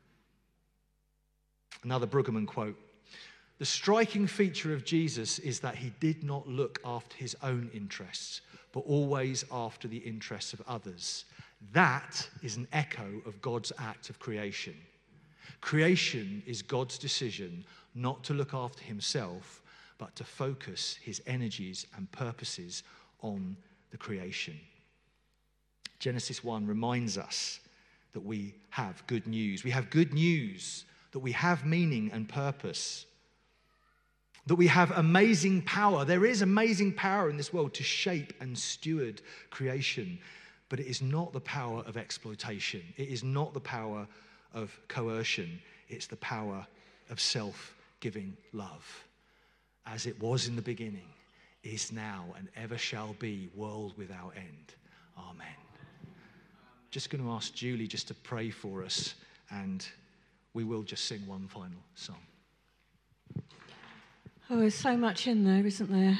Another Brueggemann quote. The striking feature of Jesus is that he did not look after his own interests, but always after the interests of others. That is an echo of God's act of creation. Creation is God's decision not to look after himself, but to focus his energies and purposes on the creation. Genesis 1 reminds us that we have good news. We have good news that we have meaning and purpose, that we have amazing power. There is amazing power in this world to shape and steward creation, but it is not the power of exploitation. It is not the power of coercion. It's the power of self-giving love. As it was in the beginning, is now, and ever shall be, world without end. Amen. Just going to ask Julie just to pray for us, and we will just sing one final song.
Oh, there's so much in there, isn't there?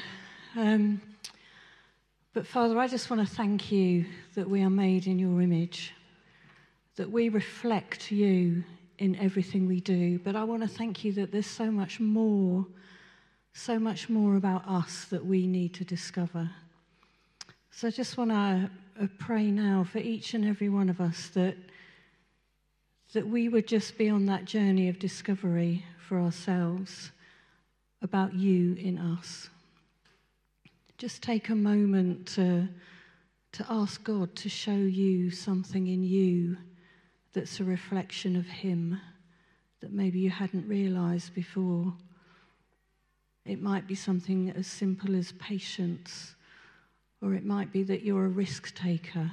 But Father, I just want to thank you that we are made in your image, that we reflect you in everything we do. But I want to thank you that there's so much more about us that we need to discover. So I just want to pray now for each and every one of us that we would just be on that journey of discovery for ourselves about you in us. Just take a moment to ask God to show you something in you that's a reflection of him that maybe you hadn't realized before. It might be something as simple as patience, or it might be that you're a risk taker.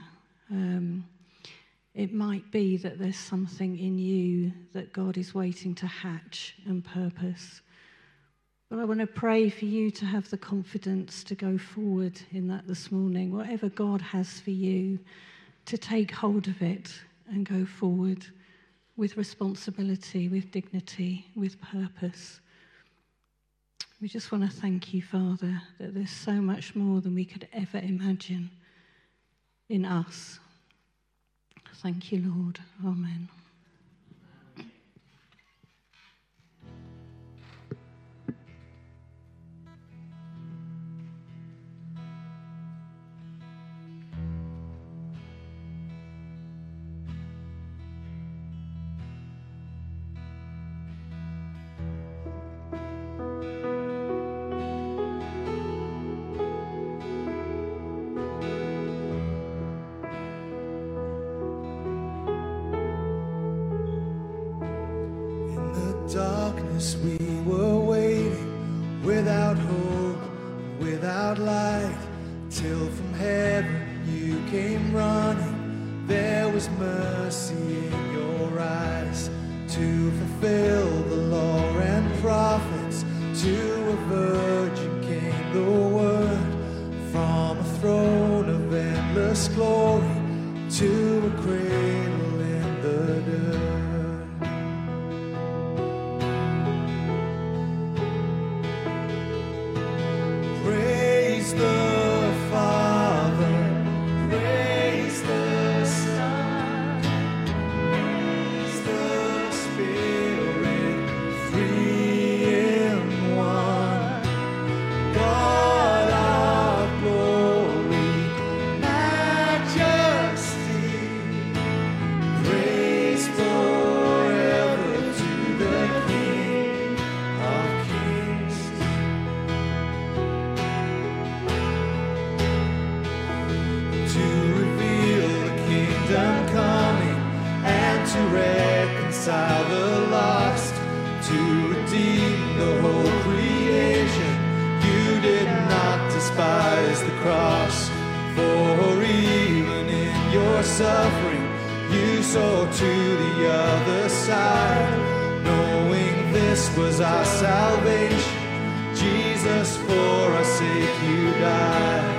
It might be that there's something in you that God is waiting to hatch and purpose. But I want to pray for you to have the confidence to go forward in that this morning. Whatever God has for you, to take hold of it and go forward with responsibility, with dignity, with purpose. We just want to thank you, Father, that there's so much more than we could ever imagine in us. Thank you, Lord. Amen.
Darkness we were waiting, without hope, without light, till from heaven you came running. There was mercy in your eyes to fulfill the law and prophets. To a virgin came the word, from a throne of endless glory to a cradle in the dirt. reconcile the lost, to redeem the whole creation. You did not despise the cross, for even in your suffering you saw to the other side. Knowing this was our salvation, Jesus, for our sake you died.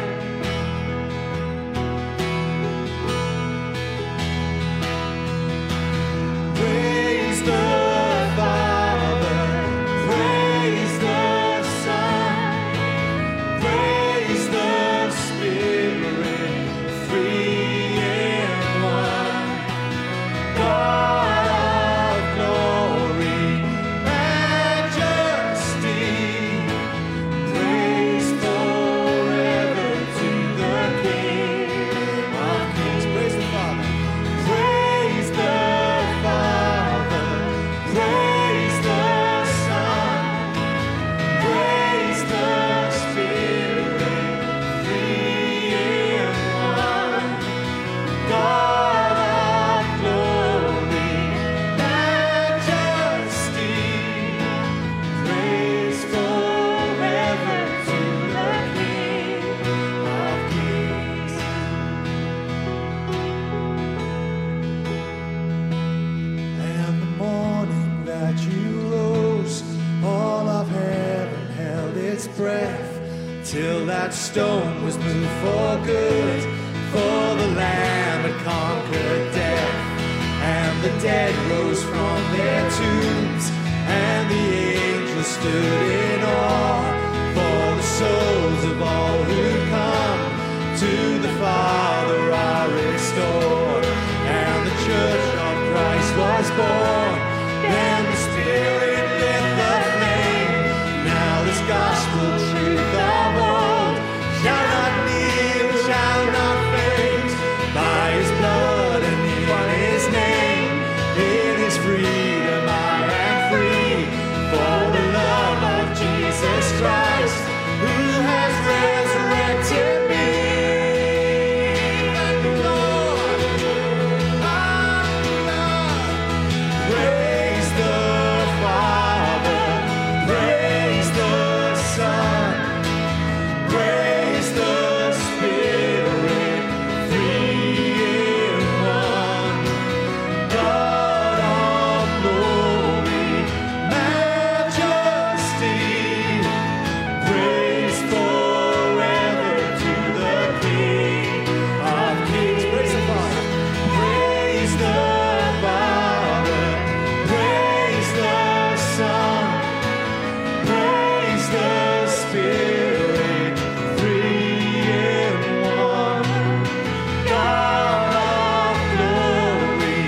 Praise the Father, praise the Son, praise the Spirit, three in one. God of glory, majesty, praise forever to the King of Kings. Praise the Father, praise the Father, praise the Son, praise the Spirit, three in one. God of glory, majesty, praise forever to the King of Kings. And the morning that you rose, all of heaven held its breath, till that stone was moved for good, for the Lamb had conquered death. And the dead rose from their tombs, and the angels stood in awe, for the souls of all who come to the Father are restored. And the church of Christ was born, then the Spirit lit the flame. Now this gospel truth of old shall not kneel, shall not faint. By his blood and in his name, in his freedom I am free. For the love of Jesus Christ, who has resurrected me. And the Lord, praise the Father, praise the Son, praise the Spirit, three in one. God of glory, majesty, praise forever to the King of Kings. Praise the Father, praise the Father, praise the Son, praise the Spirit, three in one. God of glory,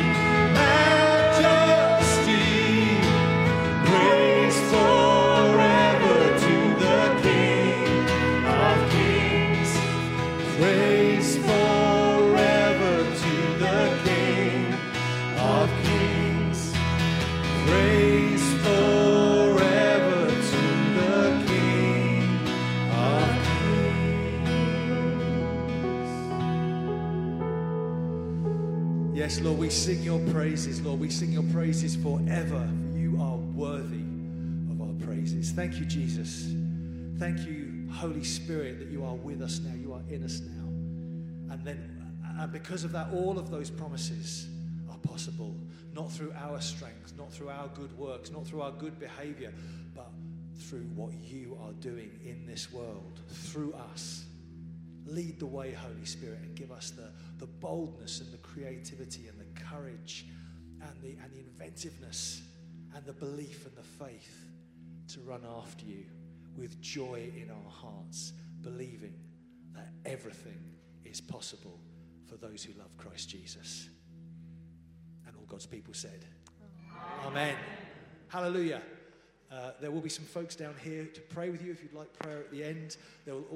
majesty, praise forever to the King of Kings. Praise forever to the King of Kings. Praise forever to the King of Kings. Yes, Lord, we sing your praises, Lord. We sing your praises forever. You are worthy of our praises. Thank you, Jesus. Thank you, Holy Spirit, that you are with us now. You are in us now. And because of that, all of those promises are possible, not through our strength, not through our good works, not through our good behavior, but through what you are doing in this world, through us. Lead the way, Holy Spirit, and give us the boldness and the creativity and the courage and the inventiveness and the belief and the faith to run after you with joy in our hearts, believing that everything is possible for those who love Christ Jesus. And all God's people said, Amen. Hallelujah. There will be some folks down here to pray with you if you'd like prayer at the end. There will